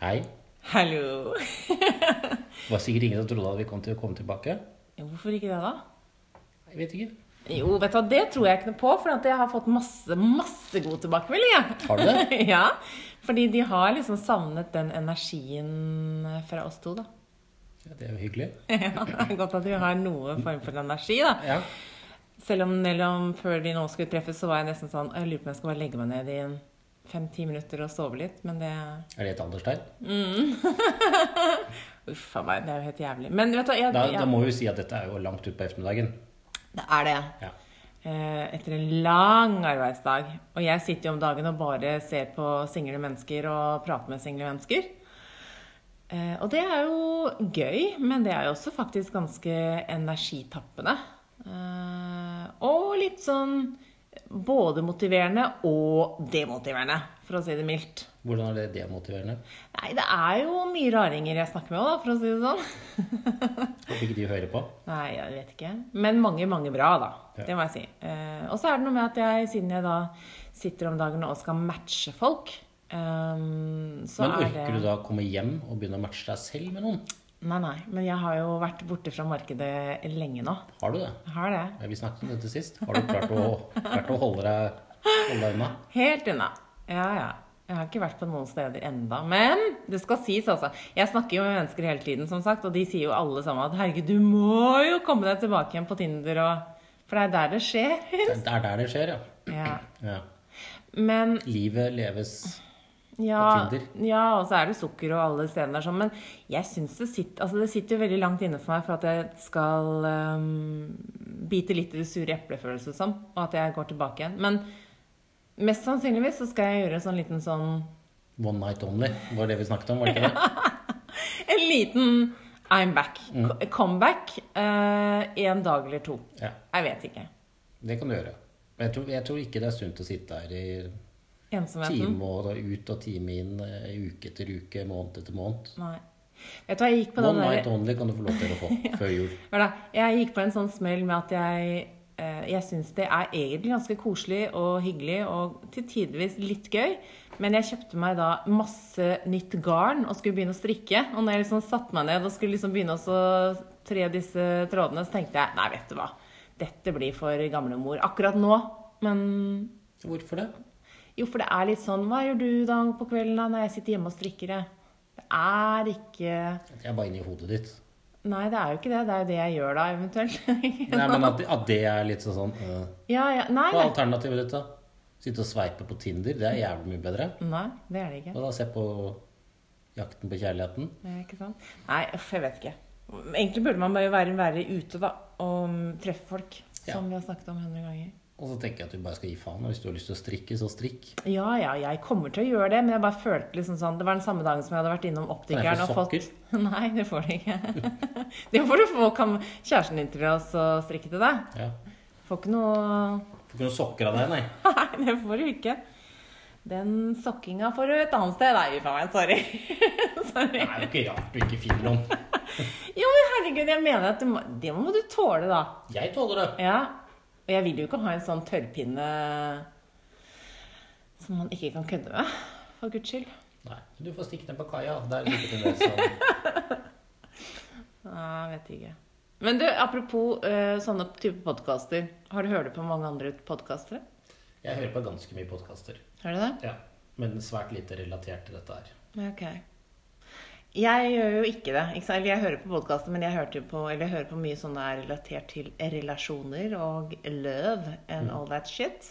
Hei. Hallo. Det var sikkert ingen som trodde at vi kom til å komme tilbake. Hvorfor ikke det da? Jeg vet ikke. Jo, vet du hva, det tror jeg ikke noe på, for at jeg har fått masse god tilbakemelding. Har du det? Ja, fordi de har liksom savnet den energien fra oss to da. Ja, det er jo hyggelig. Ja, det er godt at vi har noe form for energi da. Ja. Selv om før vi nå skulle treffes, så var jeg nesten sånn, jeg lurer på om jeg skal bare legge meg ned i 5-10 minutter og sove litt, men det... Er det et alderstegn? Uffa meg, det er jo helt jævlig. Men vet du, Da må vi si at dette er jo langt ut på eftermiddagen. Det er det. Ja. Etter en lang arbeidsdag. Og jeg sitter jo om dagen og bare ser på single mennesker og prater med single mennesker. Og det er jo gøy, men det er jo også faktisk ganske energitappende. Og litt sånn både motiverende og demotiverende, for å si det mildt. Hvordan er det demotiverende? Nei, det er jo mye raringer jeg snakker med også, da, for å si det sånn. Håper ikke de hører på. Nei, jeg vet ikke. Men mange bra, da. Ja. Det må jeg si. Og så er det noe med at siden jeg da sitter om dagen og skal matche folk, så Men orker du da å komme hjem og begynne å matche deg selv med noen? Nei, men jeg har jo vært borte fra markedet lenge nå. Har du det? Jeg har det. Ja, vi snakket om dette sist. Har du klart å holde deg unna? Helt unna. Ja. Jeg har ikke vært på noen steder enda. Men det skal sies altså. Jeg snakker jo med mennesker hele tiden, som sagt, og de sier jo alle sammen at herregud, du må jo komme deg tilbake igjen på Tinder, for det er der det skjer. Det er der det skjer, ja. Ja. Men... Livet leves... Ja, og så er det sukker og alle stedene der sånn, men jeg synes det sitter jo veldig langt inne for meg for at jeg skal bite litt i det sure eplefølelse som, og at jeg går tilbake igjen. Men mest sannsynligvis så skal jeg gjøre en sånn liten sånn... One night only, var det vi snakket om, var det ikke det? En liten I'm back, comeback, en dag eller to. Ja. Jeg vet ikke. Det kan du gjøre. Men jeg tror ikke det er sunt å sitte her i... Ensomheten. Time og ut og time inn, uke etter uke, måned etter måned. Nei. Vet du hva, jeg gikk på One night only kan du få lov til å få før jul. Jeg gikk på en sånn smell med at jeg synes det er egentlig ganske koselig og hyggelig og til tidvis litt gøy. Men jeg kjøpte meg da masse nytt garn og skulle begynne å strikke. Og når jeg liksom satt meg ned og skulle liksom begynne å tre disse trådene, så tenkte jeg, nei, vet du hva, dette blir for gamle mor akkurat nå. Men... Hvorfor det? Jo, for det er litt sånn, hva gjør du da på kvelden da, når jeg sitter hjemme og strikker det? Det er ikke... Det er bare inni hodet ditt. Nei, det er jo ikke det. Det er jo det jeg gjør da, eventuelt. Nei, men at det er litt sånn... Ja, nei. Hva er alternativet ditt da? Sitte og sveipe på Tinder, det er jævlig mye bedre. Nei, det er det ikke. Og da se på jakten på kjærligheten. Det er ikke sant. Nei, jeg vet ikke. Egentlig burde man bare være ute da, og treffe folk, som vi har snakket om 100 ganger. Og så tenker jeg at du bare skal gi faen, og hvis du har lyst til å strikke, så strikk. Ja, jeg kommer til å gjøre det, men jeg bare følte liksom sånn, det var den samme dagen som jeg hadde vært innom optikeren og fått... Nei, det får du ikke. Det får du få kjæresten din til å strikke til deg. Ja. Får ikke noe... Får ikke noe sokker av deg, nei. Nei, det får du ikke. Den sokkinga får du et annet sted. Nei, faen meg, sorry. Det er jo ikke rart du ikke finner noen. Jo, men herregud, jeg mener at det må du tåle da. Jeg tåler det. Ja. Og jeg vil jo ikke ha en sånn tørrpinne som man ikke kan kødde med, for Guds skyld. Nei, du får stikke ned på kaia. Der ligger det en del sånn. Jeg vet ikke. Men du, apropos sånne type podcaster, har du hørt på mange andre podcaster? Jeg hører på ganske mye podcaster. Har du det? Ja, men svært lite relatert til dette her. Ok. Jeg gjør jo ikke det, ikke sant? Jeg hører på podcaster, men jeg hører på mye sånn der relatert til relasjoner og love and all that shit.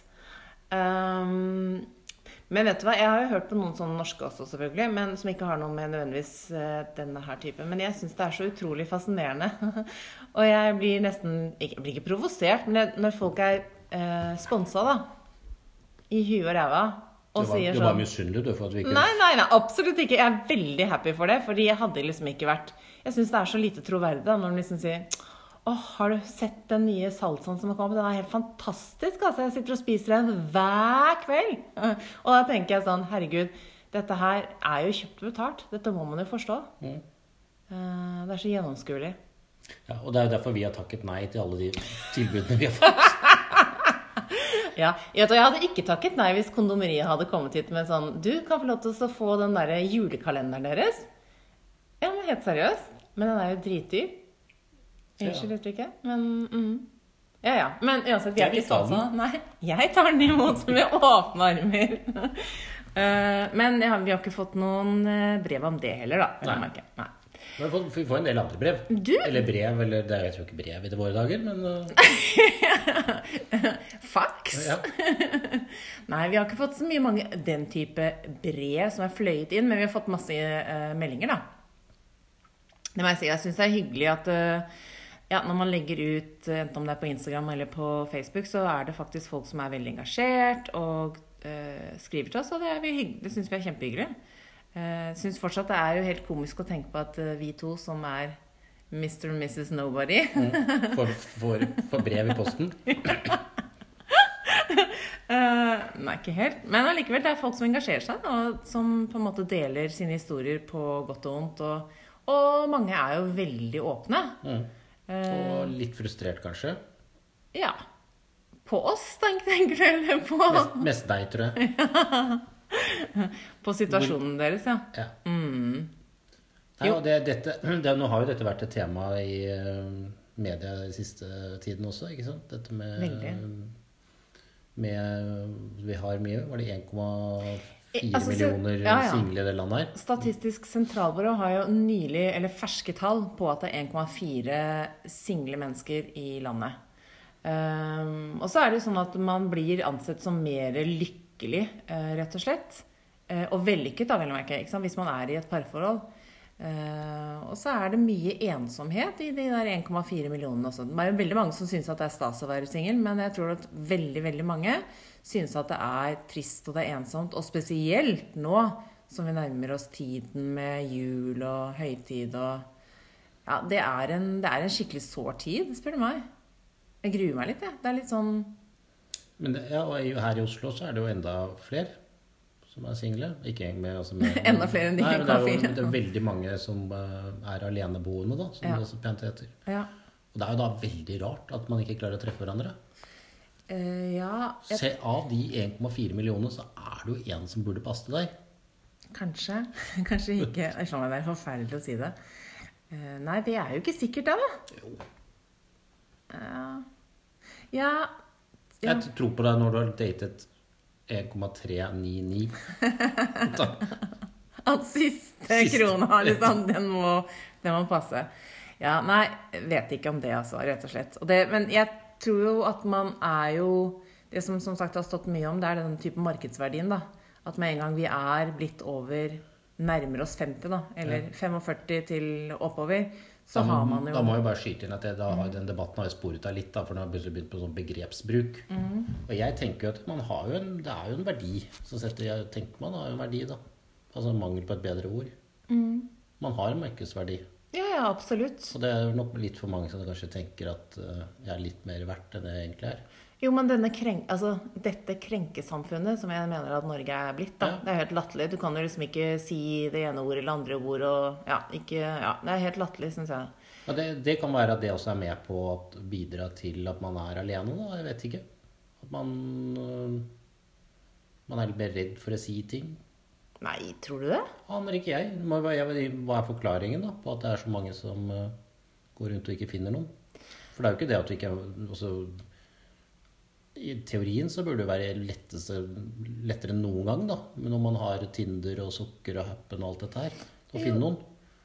Men vet du hva, jeg har jo hørt på noen sånne norske også selvfølgelig, men som ikke har noe med nødvendigvis denne her typen. Men jeg synes det er så utrolig fascinerende. Og jeg blir nesten, jeg blir ikke provosert, men når folk er sponset da, i huet og ræva, og sier sånn... Du var misunnelig, du, for at vi ikke... Nei, absolutt ikke. Jeg er veldig happy for det, fordi jeg hadde liksom ikke vært... Jeg synes det er så lite troverdig da, når de liksom sier har du sett den nye salsaen som har kommet? Den er helt fantastisk, altså. Jeg sitter og spiser den hver kveld. Og da tenker jeg sånn, herregud, dette her er jo kjøpt og betalt. Dette må man jo forstå. Det er så gjennomskuelig. Ja, og det er jo derfor vi har takket nei til alle de tilbudene vi har fått. Ja, jeg hadde ikke takket nei hvis kondomeriet hadde kommet hit med sånn, du kan få lov til å få den der julekalenderen deres. Ja, men helt seriøst. Men den er jo dritdyr. Unnskyld uttrykket, men ja. Men uansett, vi er ikke sponsa. Nei, jeg tar den imot med åpne armer. Men ja, vi har ikke fått noen brev om det heller, da. Nei. Vi får en del andre brev. Eller brev, eller det er jeg tror ikke brev i våre dager, men... Fax? Ja. Nei, vi har ikke fått så mange den type brev som er fløyet inn, men vi har fått masse meldinger, da. Det må jeg si, jeg synes det er hyggelig at når man legger ut, enten om det er på Instagram eller på Facebook, så er det faktisk folk som er veldig engasjert og skriver til oss, og det synes vi er kjempehyggelig. Jeg synes fortsatt det er jo helt komisk å tenke på at vi to som er Mr. og Mrs. Nobody får brev i posten. Nei, ikke helt. Men allikevel, det er folk som engasjerer seg, og som på en måte deler sine historier på godt og vondt, og mange er jo veldig åpne. Og litt frustrert, kanskje? Ja. På oss, tenker du, eller på... Mest deg, tror jeg. På situasjonen deres, ja. Nei, og nå har jo dette vært et tema i media i siste tiden også, ikke sant? Dette vi har mye, var det 1,4 millioner single i det landet her? Statistisk sentralbyrå har jo nylig, eller ferske tall på at det er 1,4 single mennesker i landet. Og så er det jo sånn at man blir ansett som mer lykkelig, rett og slett. Og vellykket, da, vel å merke, ikke sant? Hvis man er i et parforhold. Og så er det mye ensomhet i de der 1,4 millionene også. Det er jo veldig mange som synes at det er stas å være single, men jeg tror at veldig, veldig mange synes at det er trist og det er ensomt, og spesielt nå som vi nærmer oss tiden med jul og høytid og ja, det er en skikkelig sår tid, spør du meg. Jeg gruer meg litt, Det er litt sånn... Men og her i Oslo så er det jo enda flere som er single. Ikke med, enda flere enn de 1,4. Det er veldig mange som er aleneboende, da, som det så pent heter. Ja. Og det er jo da veldig rart at man ikke klarer å treffe hverandre. Se, av de 1,4 millioner så er det jo en som burde passe til deg. Kanskje ikke. Jeg skjønner, det er forferdelig å si det. Nei, det er jo ikke sikkert da. Jo. Jeg tror på deg når du har datet 1,399. At siste krona liksom, den må passe. Ja, nei, vet ikke om det altså, rett og slett. Men jeg tror jo at man er jo, det som sagt har stått mye om, det er den type markedsverdien da. At med en gang vi er blitt over, nærmer oss 50 da, eller 45 til oppover, så har man jo... Da må jeg bare skyte inn at den debatten har jo sporet deg litt da, for nå har jeg begynt på sånn begrepsbruk. Og jeg tenker jo at man har jo det er jo en verdi, jeg tenker man har jo en verdi da. Altså mangel på et bedre ord. Man har en markedsverdi. Ja, absolutt. Og det er nok litt for mange som kanskje tenker at jeg er litt mer verdt enn det jeg egentlig er. Jo, men dette krenkesamfunnet som jeg mener at Norge er blitt, da, det er helt latterlig. Du kan jo liksom ikke si det ene ordet eller andre ord, og det er helt latterlig, synes jeg. Ja, det kan være at det også er med på å bidra til at man er alene, da, jeg vet ikke. At man er litt mer redd for å si ting. Nei, tror du det? Aner ikke jeg. Hva er forklaringen da, på at det er så mange som går rundt og ikke finner noen? For det er jo ikke det at vi ikke også... I teorien så burde det være lettere enn noen gang da, men når man har Tinder og Sukker og Happen og alt dette her, å finne noen.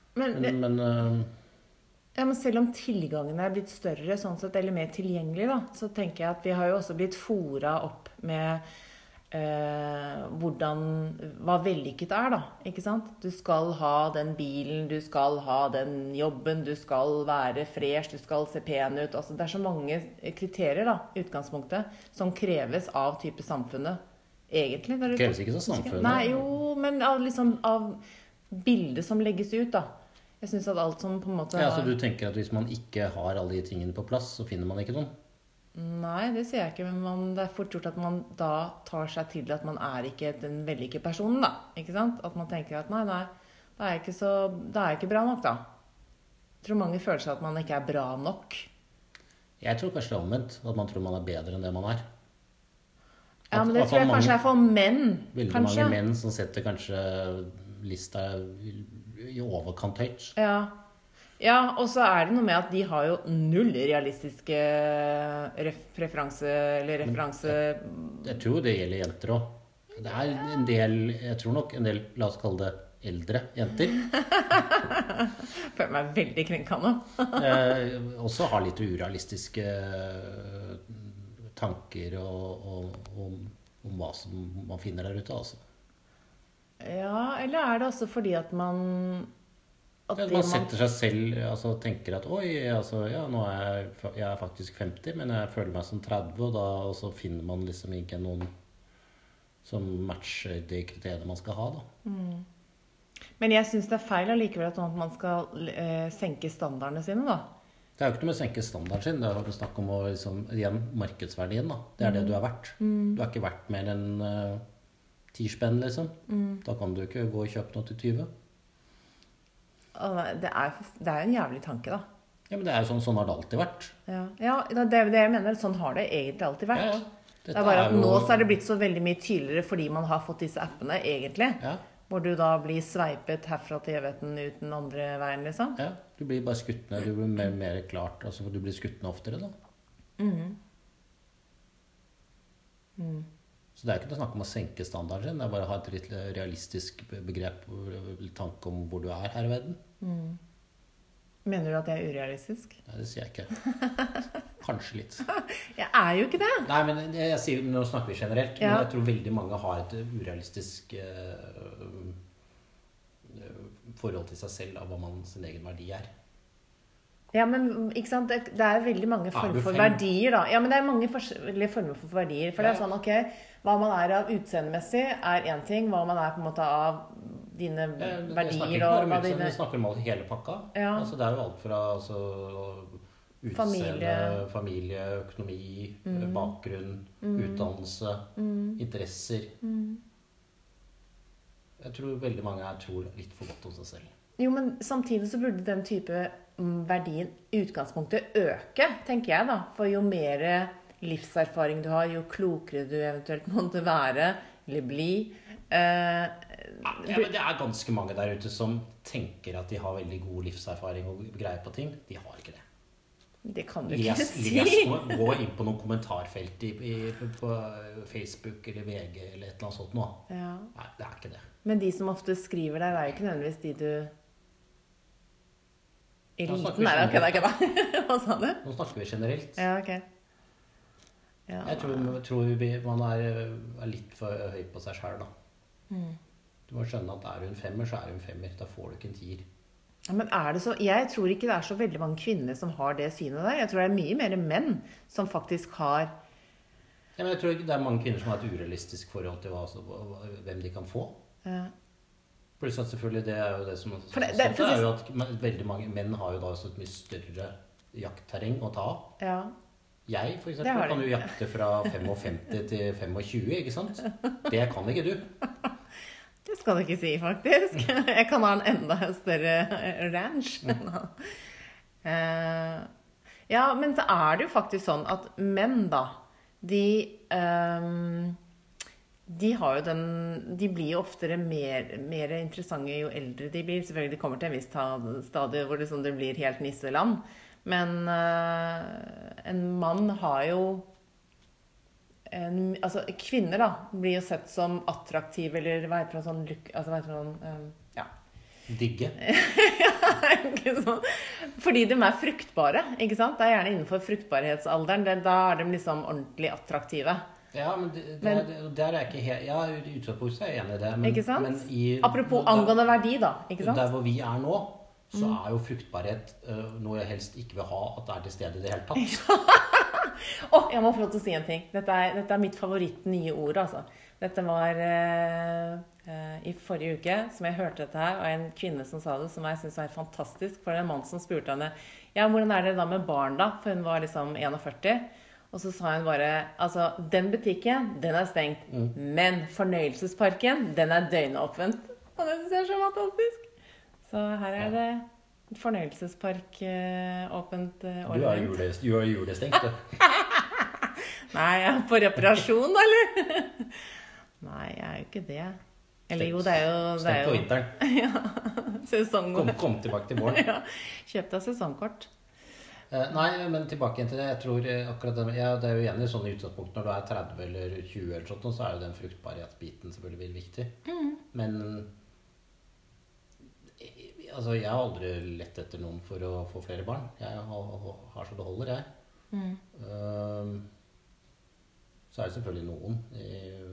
Men selv om tilgangen er blitt større, sånn sett, eller mer tilgjengelig da, så tenker jeg at vi har jo også blitt foret opp med hva vellykket er da, ikke sant? Du skal ha den bilen, du skal ha den jobben, du skal være fresh, du skal se pen ut. Altså, det er så mange kriterier da, utgangspunktet, som kreves av type samfunnet, egentlig. Det kreves ikke så samfunnet. Nei, jo, men av bildet som legges ut da. Jeg synes at alt som på en måte... Ja, så du tenker at hvis man ikke har alle de tingene på plass, så finner man ikke noen? Nei, det sier jeg ikke, men det er fort gjort at man da tar seg til at man er ikke den vellykket personen da, ikke sant? At man tenker at nei, da er jeg ikke bra nok da. Jeg tror mange føler seg at man ikke er bra nok. Jeg tror kanskje det er omvendt, at man tror man er bedre enn det man er. Ja, men det tror jeg kanskje er for menn. Veldig kanskje. mange menn som setter kanskje lista i overkant høyt. Ja. Ja, og så er det noe med at de har jo null realistiske referanse. Jeg tror det gjelder jenter også. Det er en del, jeg tror nok en del, la oss kalle det eldre jenter. Føler meg veldig krenka nå. Også har litt urealistiske tanker om hva som man finner der ute, altså. Ja, eller er det også fordi at man setter seg selv, altså tenker at oi, altså, ja, nå er jeg faktisk 50, men jeg føler meg som 30, og så finner man liksom ikke noen som matcher de kriteriene man skal ha, da. Men jeg synes det er feil allikevel at man skal senke standardene sine, da. Det er jo ikke noe med å senke standarden sin, det er jo snakk om å, liksom, igjen, markedsverdien, da. Det er det du er verdt. Du er ikke verdt mer enn 10 spenn, liksom. Da kan du ikke gå og kjøpe noe til 20. Det er jo en jævlig tanke, da. Ja, men det er jo sånn har det alltid vært. Ja, det er det jeg mener. Sånn har det egentlig alltid vært. Ja. Det er bare at nå så er det blitt så veldig mye tydeligere fordi man har fått disse appene, egentlig. Ja. Hvor du da blir sveipet herfra til evigheten uten andre veien, liksom. Ja, du blir bare skutt ned. Du blir mer klart. Altså, du blir skutt ned oftere, da. Så det er ikke noe snakk om å senke standarden sin. Det er bare å ha et litt realistisk begrep, tanke om hvor du er her i verden. Mener du at jeg er urealistisk? Nei, det sier jeg ikke. Kanskje litt. Jeg er jo ikke det. Nei, men jeg sier, nå snakker vi generelt, men jeg tror veldig mange har et urealistisk forhold til seg selv av hva sin egen verdi er. Ja, men ikke sant? Det er veldig mange former for verdier, da. Ja, men det er mange forskjellige former for verdier. For det er sånn, ok, hva man er av utseendemessig er en ting, hva man er på en måte av dine verdier og hva dine... Vi snakker om hele pakka. Ja. Altså, det er jo alt fra utseende, familie, økonomi, bakgrunn, utdannelse, interesser. Jeg tror veldig mange tror litt for godt om seg selv. Jo, men samtidig så burde den type verdien i utgangspunktet øke, tenker jeg da. For jo mer livserfaring du har, jo klokere du eventuelt måtte være, eller bli. Men det er ganske mange der ute som tenker at de har veldig god livserfaring og greier på ting. De har ikke det. Det kan du ikke si. Gå inn på noen kommentarfelt på Facebook eller VG eller et eller annet sånt nå. Ja. Nei, det er ikke det. Men de som ofte skriver der, er jo ikke nødvendigvis de du... Eliten er det, ok. Hva sa du? Nå snakker vi generelt. Ja, ok. Ja. Jeg tror man er litt for høy på seg selv, da. Du må skjønne at er du en femmer, så er du en femmer. Da får du ikke en tier. Ja, men er det så... Jeg tror ikke det er så veldig mange kvinner som har det synet der. Jeg tror det er mye mer menn som faktisk har... Ja, men jeg tror ikke det er mange kvinner som har et urealistisk forhold til hvem de kan få. Ja. Pluss at selvfølgelig det er jo det som... det er jo at veldig mange menn har jo da også et mye større jaktterreng å ta. Ja. Jeg, for eksempel, kan jo jakte fra 55 til 25, ikke sant? Det kan ikke du. Det skal du ikke si, faktisk. Jeg kan ha en enda større ranch. Ja, men så er det jo faktisk sånn at menn da, de har jo de blir jo oftere mer interessante jo eldre de blir. Selvfølgelig, det kommer til en viss stadie hvor det blir helt nisseland. Men en mann har jo altså kvinner da blir jo sett som attraktive eller hva heter det sånn ja. Digge. Ja, ikke sånn. Fordi de er fruktbare, ikke sant? Det er gjerne innenfor fruktbarhetsalderen. Da er de liksom ordentlig attraktive. Ja, men der er jeg ikke helt... Ja, i utgangspunktet er jeg enig i det. Men, ikke sant? men apropos angående verdi da, ikke sant? Der hvor vi er nå, så er jo fruktbarhet noe jeg helst ikke vil ha at det er til stede i det hele tatt. Jeg må få lov til å si en ting. Dette er mitt favoritt nye ord, altså. Dette var i forrige uke, som jeg hørte dette her, og en kvinne som sa det, som jeg synes var helt fantastisk, for det er en mann som spurte henne, ja, hvordan er det da med barn da? For hun var liksom 41, og så sa hun bare, altså, den butikken, den er stengt, men fornøyelsesparken, den er døgnåpent. Og det synes jeg er så fantastisk. Så her er det fornøyelsespark åpent året rundt. Du har julestengt, du. Nei, jeg er på reparasjon, eller? Nei, jeg er jo ikke det. Eller jo, det er jo... Stengt på vinteren. Ja, sesongkort. Kom tilbake til våren. Ja, kjøpt av sesongkort. Nei, men tilbake igjen til det. Jeg tror akkurat det, ja, det er jo enig i sånne utgangspunkt. Når du er 30 eller 20 eller sånt, så er jo den fruktbarhetsbiten selvfølgelig veldig viktig. Men altså, jeg har aldri lett etter noen for å få flere barn. Jeg har så det holder, jeg. Så er det selvfølgelig noen i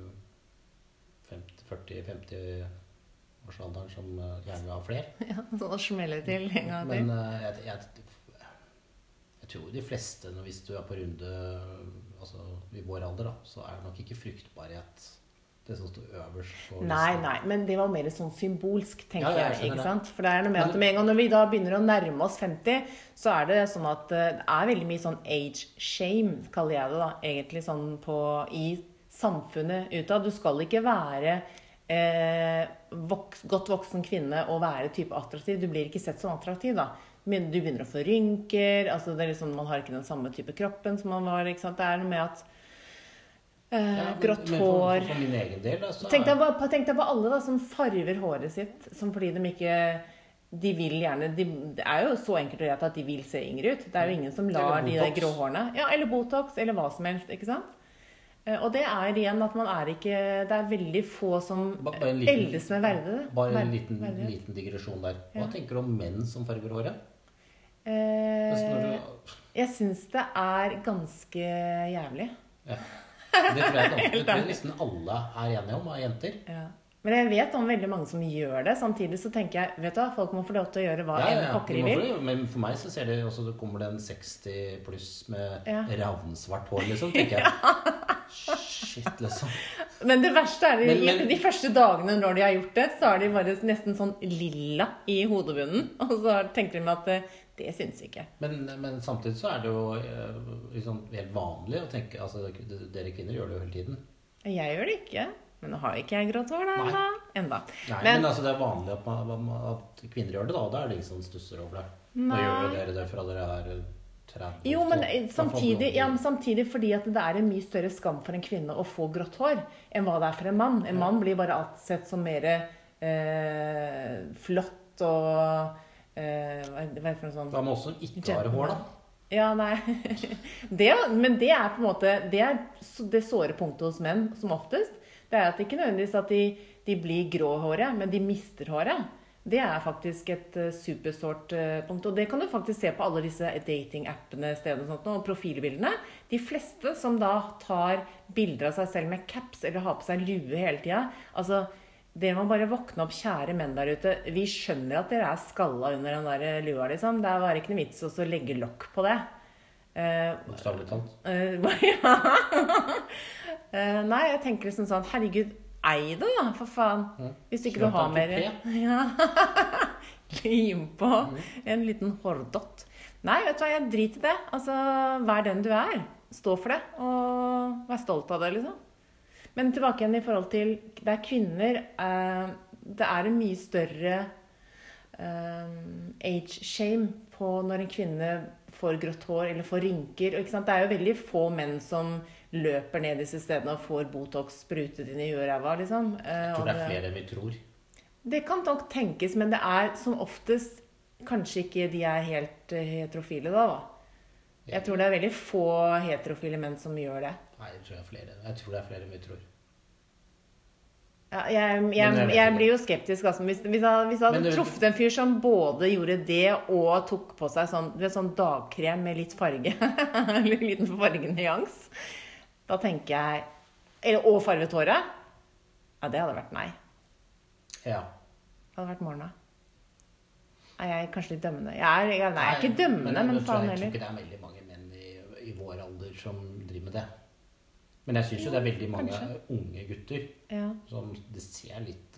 40-50 årsalderen som gjerne vil ha flere. Ja, så da smeller det til en gang Men til. jeg tror de fleste, hvis du er på runde altså i vår alder, da, så er det nok ikke fruktbarhet det som står øverst på Nei, men det var mer sånn symbolsk, tenker Ja, jeg, ikke sant? For det er noe med at med en gang når vi da begynner å nærme oss 50, så er det sånn at det er veldig mye sånn age shame, kaller jeg det da, egentlig sånn i samfunnet utad. Du skal ikke være godt voksen kvinne og være type attraktiv. Du blir ikke sett som attraktiv da. Men du begynner å få rynker, altså det er liksom, man har ikke den samme type kroppen som man var, ikke sant? Det er noe med at grått hår. For min egen del, da, så tenk deg på alle da, som farver håret sitt, som fordi de ikke... De vil gjerne, det er jo så enkelt å gjøre at de vil se yngre ut. Det er jo ingen som lar de der grå hårene. Ja, eller Botox, eller hva som helst, ikke sant? Og det er igjen at man er ikke... Det er veldig få som eldes med verde. Bare en liten digresjon der. Hva tenker du om menn som farver håret? Jeg synes det er ganske jævlig. Ja. Det tror jeg nesten alle er enige om, av jenter. Ja. Men jeg vet om veldig mange som gjør det. Samtidig så tenker jeg, vet du, folk må få lov til å gjøre hva en pokker de vil. Men for meg så ser det også, det kommer det en 60 pluss med ravnsvart hår, liksom, tenker jeg. Shit, liksom. Men det verste er de første dagene når de har gjort det, så er de bare nesten sånn lilla i hodebunnen. Og så tenker de med at det synes ikke. Men samtidig så er det jo liksom helt vanlig å tenke, altså dere kvinner gjør det jo hele tiden. Jeg gjør det ikke. Men nå har ikke jeg grått hår da, enda. Nei, men altså det er vanlig at kvinner gjør det da, og da er det ingen som stusser over det. Nå gjør jo dere det fra dere er 30. Jo, men samtidig fordi at det er en mye større skam for en kvinne å få grått hår enn hva det er for en mann. En mann blir bare sett som mer flott og hva er det for noe sånt? Da må også ikke har hår da. Ja, nei. Men det er på en måte, det såre punktet hos menn som oftest. Det er at det ikke nødvendigvis at de blir gråhåret, men de mister håret. Det er faktisk et supersårt punkt. Og det kan du faktisk se på alle disse dating-appene og sånt, og profilbildene. De fleste som da tar bilder av seg selv med caps eller har på seg lue hele tiden. Altså, det må bare våkne opp, kjære menn der ute. Vi skjønner at dere er skallet under den der lua, liksom. Det er bare ikke noe vits å legge lokk på det. Bokstavlig talt. Nei, jeg tenker liksom sånn, herregud, ei det da, for faen. Hvis ikke du har mer. Ja. Lim på en liten hårdott. Nei, vet du hva, jeg driter i det. Altså, vær den du er. Stå for det, og vær stolt av det, liksom. Men tilbake igjen i forhold til, det er kvinner, det er en mye større age shame på når en kvinne får grått hår eller får rynker. Ikke sant? Det er jo veldig få menn som løper ned disse stedene og får Botox sprutet inn i øreræva, liksom. Jeg tror det er flere enn vi tror. Det kan nok tenkes, men det er som oftest kanskje ikke de er helt heterofile da. Jeg tror det er veldig få heterofile menn som gjør det. Nei, jeg tror det er flere enn vi tror. Ja, jeg blir jo skeptisk, altså. Hvis jeg hadde truffet en fyr som både gjorde det og tok på seg sånn dagkrem med litt farge, eller liten fargenyans, da tenker jeg, og farvet håret, ja, det hadde vært nei. Ja. Det hadde vært Morna. Jeg er kanskje litt dømmende. Jeg er ikke dømmende, men faen heller. Jeg tror ikke det er veldig mange menn i vår alder som driver med det. Men jeg synes jo det er veldig mange unge gutter som det ser litt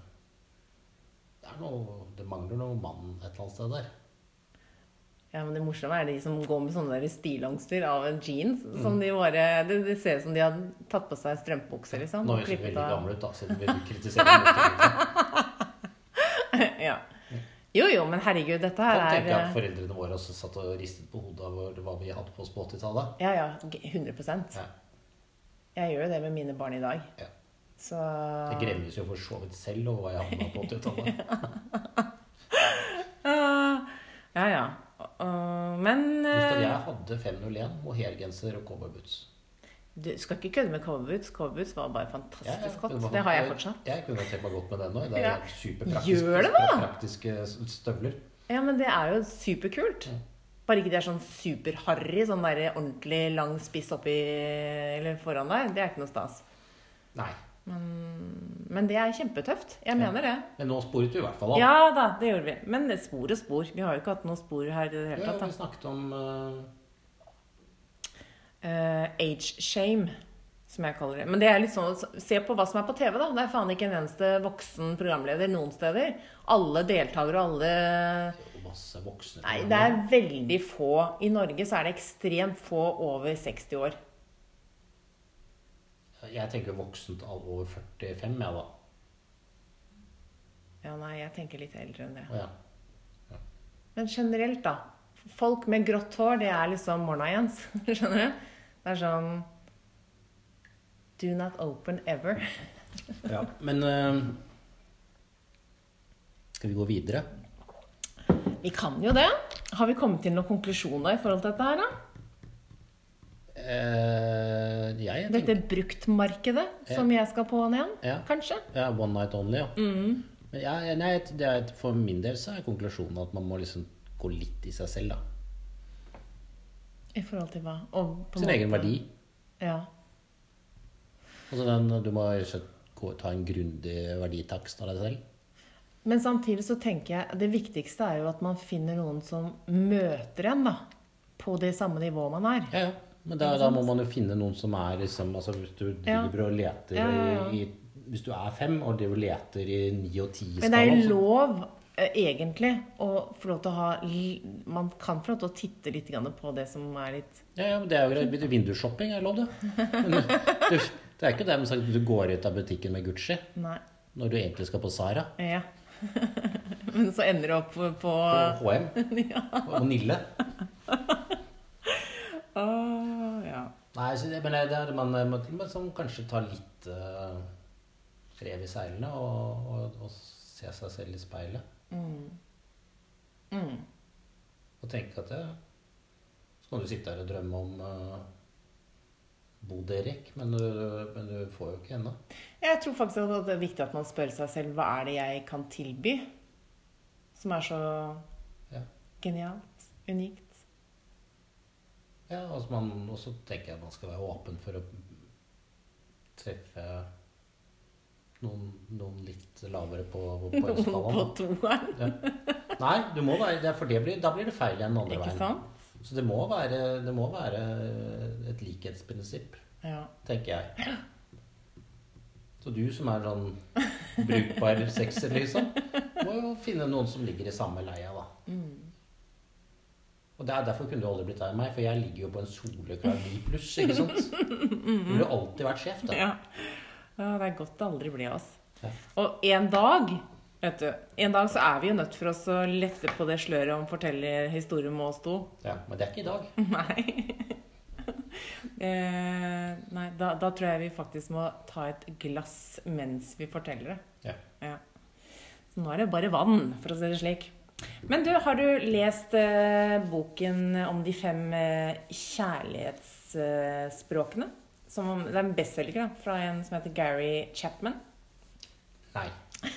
det mangler noe mann et eller annet sted der. Ja, men det morsomme er de som går med sånne der stillongster av en jeans som de bare, det ser ut som de har tatt på seg strømpebukser liksom. Nå er vi veldig gamle ut da, siden vi kritiserer det. Ja. Jo, men herregud, dette her Kan tenke at foreldrene våre også satt og ristet på hodet av hva vi hadde på oss på 80-tallet. Ja, 100%. Ja. Jeg gjør jo det med mine barn i dag. Ja. Så... Det gremmes jo for så vidt selv over hva jeg havnet på 80-tallet. Ja. Men... Husk at jeg hadde 501 mohairgenser og cowboyboots. Du skal ikke kødde med cowboyboots. Cowboyboots var bare fantastisk godt. Ja, Det har jeg fortsatt. Jeg kunne tenkt meg godt med det nå. Det Ja. superpraktiske, Gjør det da! praktiske støvler. Ja, men det er jo superkult. Bare ikke det er sånn superharry, sånn der ordentlig lang spiss oppi, eller foran deg. Det er ikke noe stas. Nei. Men det er kjempetøft. Jeg mener det. Men nå sporet vi i hvert fall av. Ja da, det gjorde vi. Men det er spor og spor. Vi har jo ikke hatt noen spor her i det hele Ja, tatt. vi snakket om Age shame, som jeg kaller det. Men det er litt sånn, se på hva som er på TV da. Det er faen ikke en eneste voksen programleder noen steder. Alle deltakere og alle... masse voksne. Nei, det er veldig få. I Norge så er det ekstremt få over 60 år. Jeg tenker voksent over 45, ja da. Ja, nei, jeg tenker litt eldre enn det. Ja. Men generelt da, folk med grått hår, det er liksom morna Jens, skjønner du? Det er sånn, do not open ever. Ja, men skal vi gå videre? Vi kan jo det. Har vi kommet til noen konklusjoner i forhold til dette her da? Jeg Dette bruktmarkedet som jeg skal på igjen, Ja. kanskje? Ja, one night only, ja. Men nei, for min del så er konklusjonen at man må liksom gå litt i seg selv, da. I forhold til hva? Og på Sin egen verdi. Ja. Altså du må ta en grundig verditakst av deg selv. Men samtidig så tenker jeg, det viktigste er jo at man finner noen som møter en da, på det samme nivået man er. Ja. Men da må man jo finne noen som er liksom, altså hvis du driver og leter hvis du er 5 og driver og leter i 9 og 10 skala. Men det er jo lov, egentlig, å få lov til å ha, man kan få lov til å titte litt grann på det som er litt... Ja, men det er jo greit. Vindusshopping er lov, det. Men det er ikke det med at du går ut av butikken med Gucci. Nei. Når du egentlig skal på Zara. Ja. Men så ender det opp på H&M. Og Nille. Ja. Nei, men man må sånn, kanskje ta litt rev i seilene og se seg selv i speilet. Og tenke at så kan du sitte her og drømme om Bo Derek, men du får jo ikke ennå. Jeg tror faktisk at det er viktig at man spør seg selv, hva er det jeg kan tilby? Som er så genialt, unikt. Ja, og så tenker jeg at man skal være åpen for å treffe noen litt lavere på skalaen. Noen på toeren. Ja. Nei, du må være, for da blir det feil igjen andre Ikke veien. sant? Så det må være et likhetsprinsipp, tenker jeg. Så du som er sånn brukbar sekser, liksom, må jo finne noen som ligger i samme leia, da. Og derfor kunne du aldri blitt av meg, for jeg ligger jo på en soleklar 9+, ikke sant? Du ville alltid vært sjef, da. Ja, det er godt det aldri blir oss. Ja. Og en dag så er vi jo nødt for oss å lette på det sløret om forteller historier om oss to. Ja, men det er ikke i dag. Nei, da tror jeg vi faktisk må ta et glass mens vi forteller det. Ja. Så nå er det bare vann, for å si det slik. Men du, har du lest boken om de 5 kjærlighetsspråkene? Det er en bestselger fra en som heter Gary Chapman. Nei.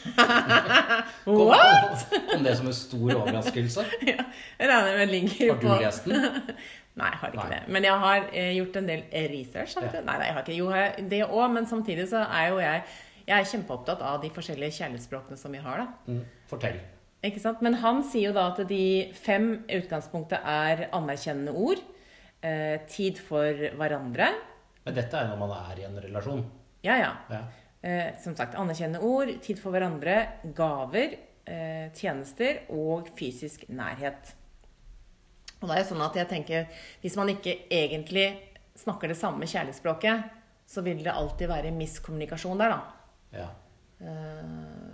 What? Om det som en stor overraskelse. Ja, jeg regner med linker på... Har du lest den? Nei, jeg har ikke det. Men jeg har gjort en del research. Nei, jeg har ikke. Jo, det også, men samtidig så er jo jeg er kjempeopptatt av de forskjellige kjærlighetsspråkene som vi har da. Fortell. Ikke sant? Men han sier jo da at de 5 utgangspunktet er anerkjennende ord, tid for hverandre. Men dette er når man er i en relasjon. Ja. Som sagt, anerkjennende ord, tid for hverandre, gaver, tjenester og fysisk nærhet. Og det er jo sånn at jeg tenker, hvis man ikke egentlig snakker det samme kjærlighetsspråket, så vil det alltid være miskommunikasjon der da. Ja.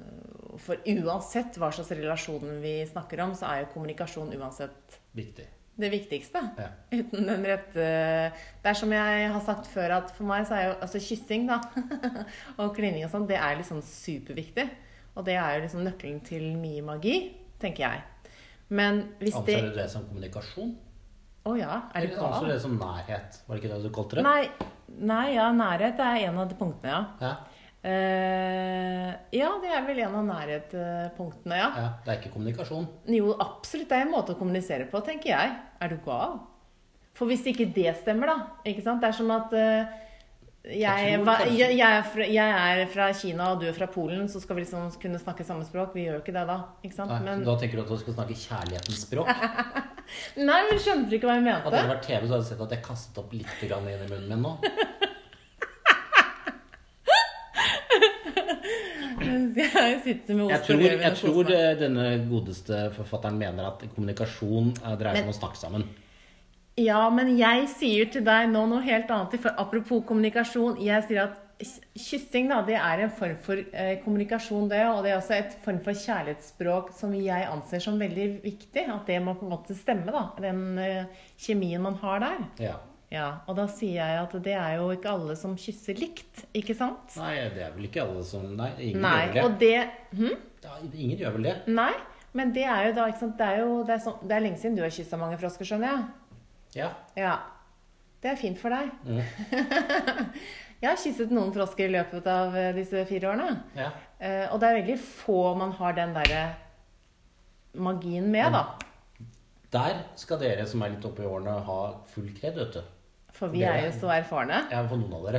For uansett hva slags relasjoner vi snakker om, så er jo kommunikasjon uansett viktig. det viktigste. Ja. Uten den rette... Det er som jeg har sagt før, at for meg så er jo altså kyssing da, og klining og sånn, det er liksom superviktig. Og det er jo liksom nøkkelen til mye magi, tenker jeg. Men hvis det... Anser du det som kommunikasjon? Ja, er det Eller anser du det som nærhet? Var det ikke det du kalte det? Nei, ja, nærhet er en av de punktene, ja. Ja, det er vel en av nærhetpunktene, ja. Ja, det er ikke kommunikasjon. Jo, absolutt, det er en måte å kommunisere på, tenker jeg. Er du gal? For hvis ikke det stemmer da, ikke sant? Det er som at jeg er fra Kina og du er fra Polen, så skal vi liksom kunne snakke samme språk. Vi gjør jo ikke det da, ikke sant? Nei, Men... Da tenker du at du skal snakke kjærlighetens språk? Nei, men skjønner du ikke hva jeg mente? Hadde det vært TV, så hadde du sett at jeg kastet opp litt grann inn i munnen min nå. Jeg tror denne godeste forfatteren mener at kommunikasjon dreier seg om å snakke sammen. Ja, men jeg sier til deg nå noe helt annet. For apropos kommunikasjon, jeg sier at kyssing da, det er en form for kommunikasjon det, og det er også et form for kjærlighetsspråk som jeg anser som veldig viktig. At det må på en måte stemme da, den kjemien man har der. Ja. Ja, og da sier jeg at det er jo ikke alle som kysser likt, ikke sant? Nei, det er vel ikke alle som... Nei, ingen gjør vel det. Og det... Ja, ingen gjør vel det. Nei, men det er jo da, ikke sant? Det er lenge siden du har kysset mange frosker, skjønner jeg. Ja. Ja, det er fint for deg. Jeg har kysset noen frosker i løpet av disse 4 årene. Ja. Og det er veldig få man har den der magien med, da. Der skal dere som er litt oppe i årene ha full kred, vet du. For vi er jo så erfarne. Ja, for noen av dere.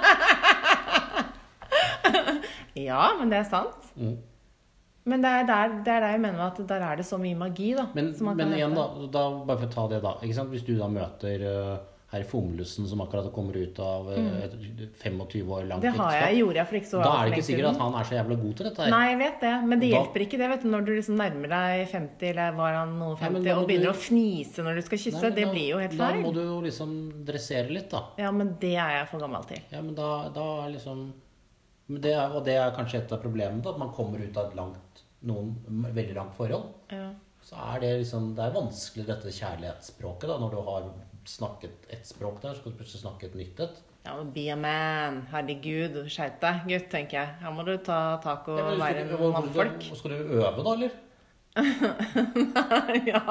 Ja, men det er sant. Men det er der jeg mener at der er det så mye magi, da. Men igjen da, bare for å ta det da, ikke sant? Hvis du da møter herr Fomlussen som akkurat kommer ut av et 25 år langt det gjorde jeg for ikke så da er det ikke sikkert at han er så jævla god til dette her. Nei, jeg vet det, men det hjelper ikke det, vet du, når du liksom nærmer deg 50, eller var han noe 50, og begynner å fnise når du skal kysse. Det blir jo helt feil. Da må du jo liksom dressere litt da. Ja, men det er jeg for gammel til. Ja, men da er liksom det er kanskje et av problemene da, at man kommer ut av veldig langt forhold. Ja. Så er det liksom, det er vanskelig dette kjærlighetsspråket da, når du har snakket et språk der, så skal du plutselig snakke et nytt et. Ja, men be a man, herregud, skjerp deg, gutt, tenker jeg. Her må du ta tak og være en mannfolk. Skal du øve da, eller? Ja.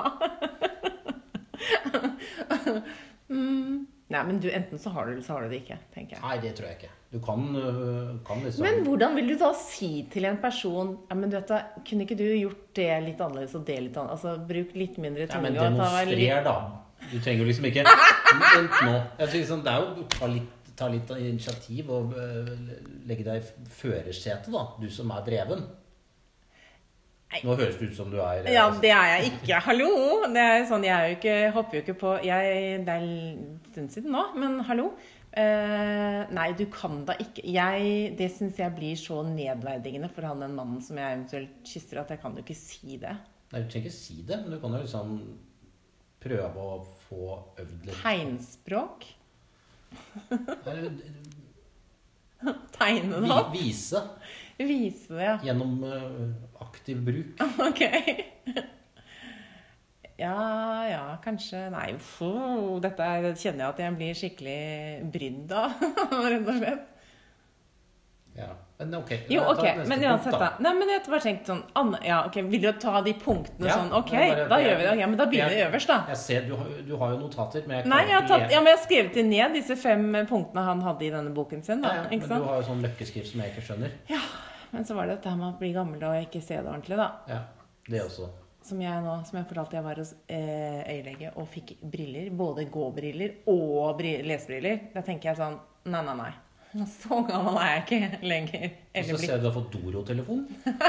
Nei, men enten så har du det ikke, tenker jeg. Nei, det tror jeg ikke. Du kan liksom... Men hvordan vil du da si til en person, ja, men du vet da, kunne ikke du gjort det litt annerledes og det litt annerledes? Altså, bruk litt mindre tunge. Ja, men demonstrer da. Du trenger jo liksom ikke... Nå. Jeg synes sånn, det er jo ta litt initiativ og legge deg i førersetet da, du som er dreven. Nå høres det ut som du er... Ja, det er jeg ikke. Hallo! Det er sånn, hopper jo ikke på... det er en stund siden nå, men hallo. Nei, du kan da ikke... Det synes jeg blir så nedverdigende for han den mannen som jeg eventuelt kysser, at jeg kan jo ikke si det. Nei, du trenger ikke si det, men du kan jo liksom prøve å få øvd litt. Tegnspråk? Tegne det opp? Vise. Vise det, ja. Gjennom aktiv bruk. Ok. Ja, kanskje. Nei, dette kjenner jeg at jeg blir skikkelig brydd av, rett og slett. Ja, men ok. Jo, ok, men uansett da. Nei, men jeg har bare tenkt sånn, ja, ok, vil du ta de punktene sånn? Ok, da gjør vi det. Ja, men da begynner vi øverst da. Jeg ser, du har jo notater, men jeg Nei, men jeg har skrevet det ned, disse 5 punktene han hadde i denne boken sin da, ikke sant? Men du har jo sånn løkkeskrift som jeg ikke skjønner. Ja, men så var det dette med å bli gammel og ikke se det ordentlig da. Ja, det også. Som jeg fortalte, jeg var hos øyelege og fikk briller, både gåbriller og lesebriller. Da tenker jeg sånn, nei. Så gammel er jeg ikke lenger. Og så ser du har fått Doro-telefon.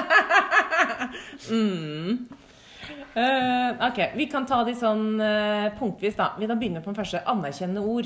Ok, vi kan ta de sånn punktvis da. Vi da begynner på den første, anerkjennende ord.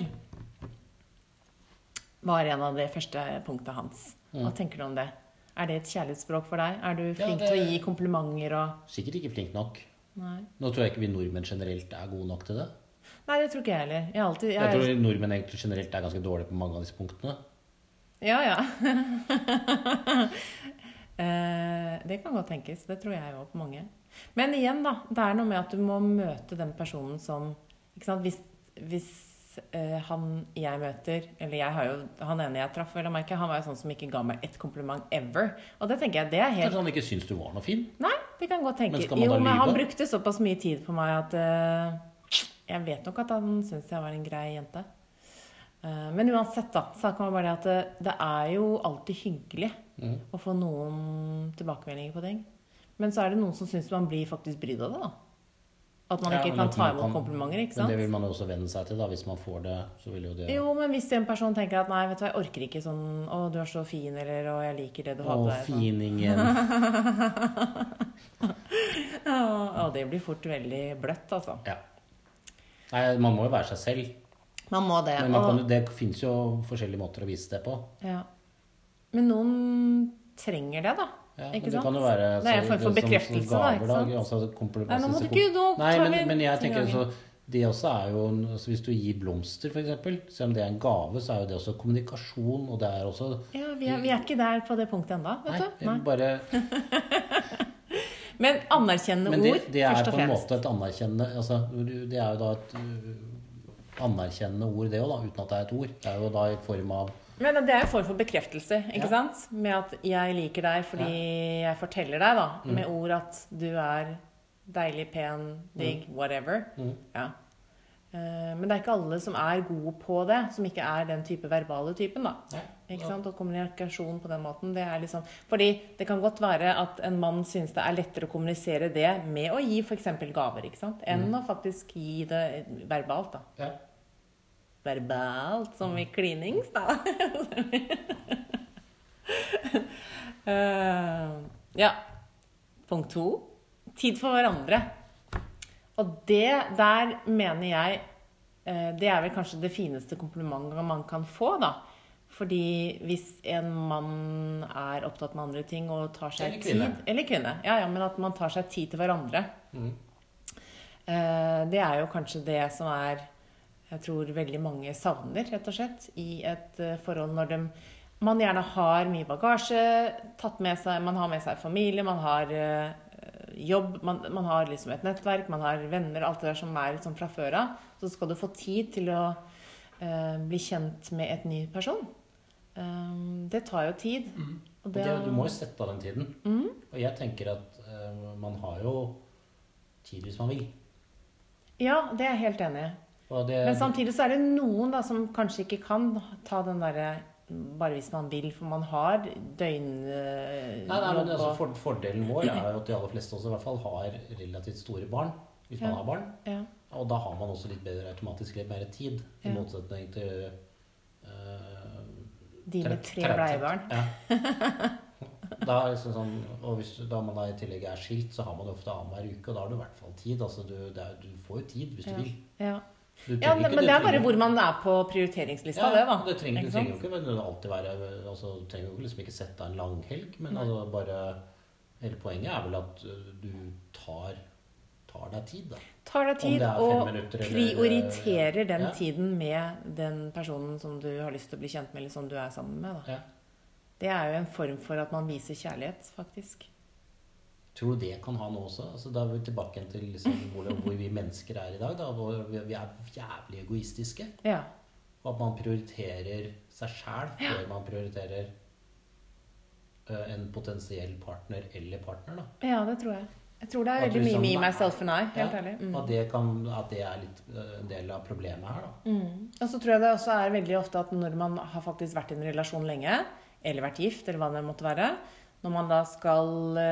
Var en av de første punktene hans. Hva tenker du om det? Er det et kjærlighetsspråk for deg? Er du flink til å gi komplimenter og... Sikkert ikke flink nok. Nei. Nå tror jeg ikke vi nordmenn generelt er gode nok til det. Nei, det tror ikke jeg heller. Jeg tror nordmenn egentlig generelt er ganske dårlige på mange av disse punktene. Ja. Det kan godt tenkes. Det tror jeg jo på mange. Men igjen, da. Det er noe med at du må møte den personen som ikke sant? Hvis han jeg møter eller jeg har jo, han ene jeg traff, vel å merke, han var jo sånn som ikke ga meg et kompliment ever. Og det tenker jeg, det er helt Kanskje han ikke syns du var noe fin? Nei, det kan godt tenke. Men skal man da Jo, men lyve? han brukte såpass mye tid på meg at jeg vet nok at han syntes jeg var en grei jente. Men uansett da, så kan man bare det at det er jo alltid hyggelig å få noen tilbakemeldinger på ting. Men så er det noen som synes man blir faktisk brydd av det da. At man ikke kan ta imot komplimenter, ikke sant? Men det vil man jo også venne seg til da, hvis man får det, så vil jo det... Jo, men hvis en person tenker at nei, vet du hva, jeg orker ikke sånn, å, du er så fin, eller å, jeg liker det du har på deg. Å, finingen. Ja, det blir fort veldig bløtt, altså. Ja. Nei, man må jo være seg selv. Man må det. Men man kan, det finnes jo forskjellige måter å vise det på. Ja. Men noen trenger det da. Ja, ikke men det sant? kan jo være det er en form for bekreftelse da, ikke sant? Altså, Nei, nå måtte ikke du Nei, men jeg tenker så, det også er jo, altså hvis du gir blomster for eksempel, selv om det er en gave, så er jo det også kommunikasjon, og det er også... Ja, vi er ikke der på det punktet enda, vet du? Nei, bare... Men anerkjennende ord, det er først og på en fremst. måte et anerkjennende, altså, det er jo da et anerkjennende ord det også da, uten at det er et ord. Det er jo da i form av... Men det er en form for bekreftelse, ikke sant? Med at jeg liker deg fordi jeg forteller deg da, med ord at du er deilig, pen, digg, whatever. Ja. Men det er ikke alle som er gode på det, som ikke er den type verbale typen da. Ikke sant? Og kommunikasjon på den måten, det er liksom... Fordi det kan godt være at en mann synes det er lettere å kommunisere det med å gi for eksempel gaver, ikke sant? Enn å faktisk gi det verbalt da. Ja. Verbalt, som i klinings da. Ja. Punkt 2. Tid for hverandre. Og det der mener jeg, det er vel kanskje det fineste komplimentet man kan få da. Fordi hvis en mann er opptatt med andre ting og tar seg tid... Eller kvinne. Ja, men at man tar seg tid til hverandre. Det er jo kanskje det som er... Jeg tror veldig mange savner, rett og slett, i et forhold når man gjerne har mye bagasje, tatt med seg, man har med seg familie, man har jobb, man har liksom et nettverk, man har venner, alt det der som er liksom fra før av. Så skal du få tid til å bli kjent med et ny person. Det tar jo tid. Og du må jo sette av den tiden. Og jeg tenker at man har jo tid hvis man vil. Ja, det er jeg helt enig i. Men samtidig så er det noen da, som kanskje ikke kan ta den der bare hvis man vil, for man har døgn... Nei, men altså, fordelen vår er jo at de aller fleste også i hvert fall har relativt store barn, hvis man har barn. Ja. Og da har man også litt bedre, automatisk litt mer tid, i motsetning til... De med 3 bleiebarn. Ja. Da er liksom sånn, og hvis da man da i tillegg er skilt, så har man ofte hver uke, og da har du i hvert fall tid. Altså, du får jo tid hvis du vil. Ja. Men det er bare hvor man er på prioriteringslista, det da. Det trenger jo ikke, men det alltid være, altså, du trenger jo liksom ikke sette en langhelg, men altså bare, hele poenget er vel at du tar deg tid da. Tar deg tid og prioriterer den tiden med den personen som du har lyst til å bli kjent med, eller som du er sammen med da. Det er jo en form for at man viser kjærlighet, faktisk. Tror du det kan ha noe også? Altså, da er vi tilbake til liksom, hvor vi mennesker er i dag, da, hvor vi er jævlig egoistiske. Ja. Og at man prioriterer seg selv før man prioriterer en potensiell partner eller partner. Da. Ja, det tror jeg. Jeg tror det er veldig mye me, myself and I, helt ærlig. At det er litt en del av problemet her. Da. Og så tror jeg det også er veldig ofte at når man har faktisk vært i en relasjon lenge, eller vært gift, eller hva det måtte være, når man da skal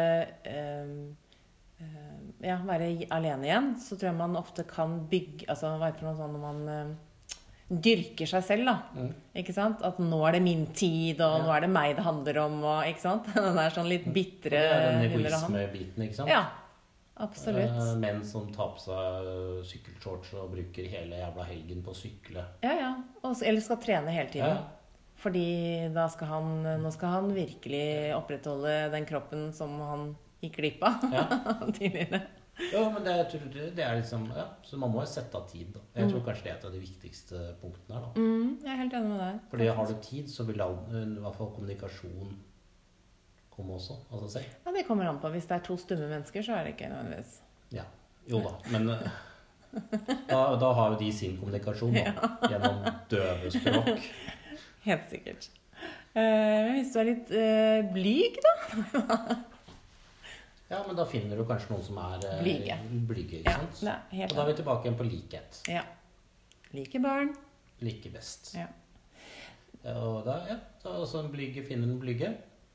være alene igjen, så tror jeg man ofte kan bygge, altså hva heter det noe sånn når man dyrker seg selv da, ikke sant? At nå er det min tid, og nå er det meg det handler om, og, ikke sant? Den er sånn litt bittre... Det er den egoisme-biten, ikke sant? Ja, absolutt. Menn som tar på seg sykkelshorts og bruker hele jævla helgen på å sykle. Ja, eller skal trene hele tiden. Ja. Fordi nå skal han virkelig opprettholde den kroppen som han gikk glipp av tidligere. Ja, men det er liksom, så man må jo sette av tid da. Jeg tror kanskje det er et av de viktigste punktene her da. Jeg er helt enig med deg. Fordi har du tid, så vil i hvert fall kommunikasjon komme også av seg selv. Ja, det kommer an på. Hvis det er to stumme mennesker, så er det ikke nødvendigvis. Ja, jo da. Men da har jo de sin kommunikasjon da, gjennom døvespråk. Helt sikkert. Men hvis du er litt blyg, da? Ja, men da finner du kanskje noen som er Blyge. ikke sant? Ja, helt og da er vi tilbake igjen på likhet. Ja. Like barn. Like best. Ja. Og da også en blyge finner en blyge.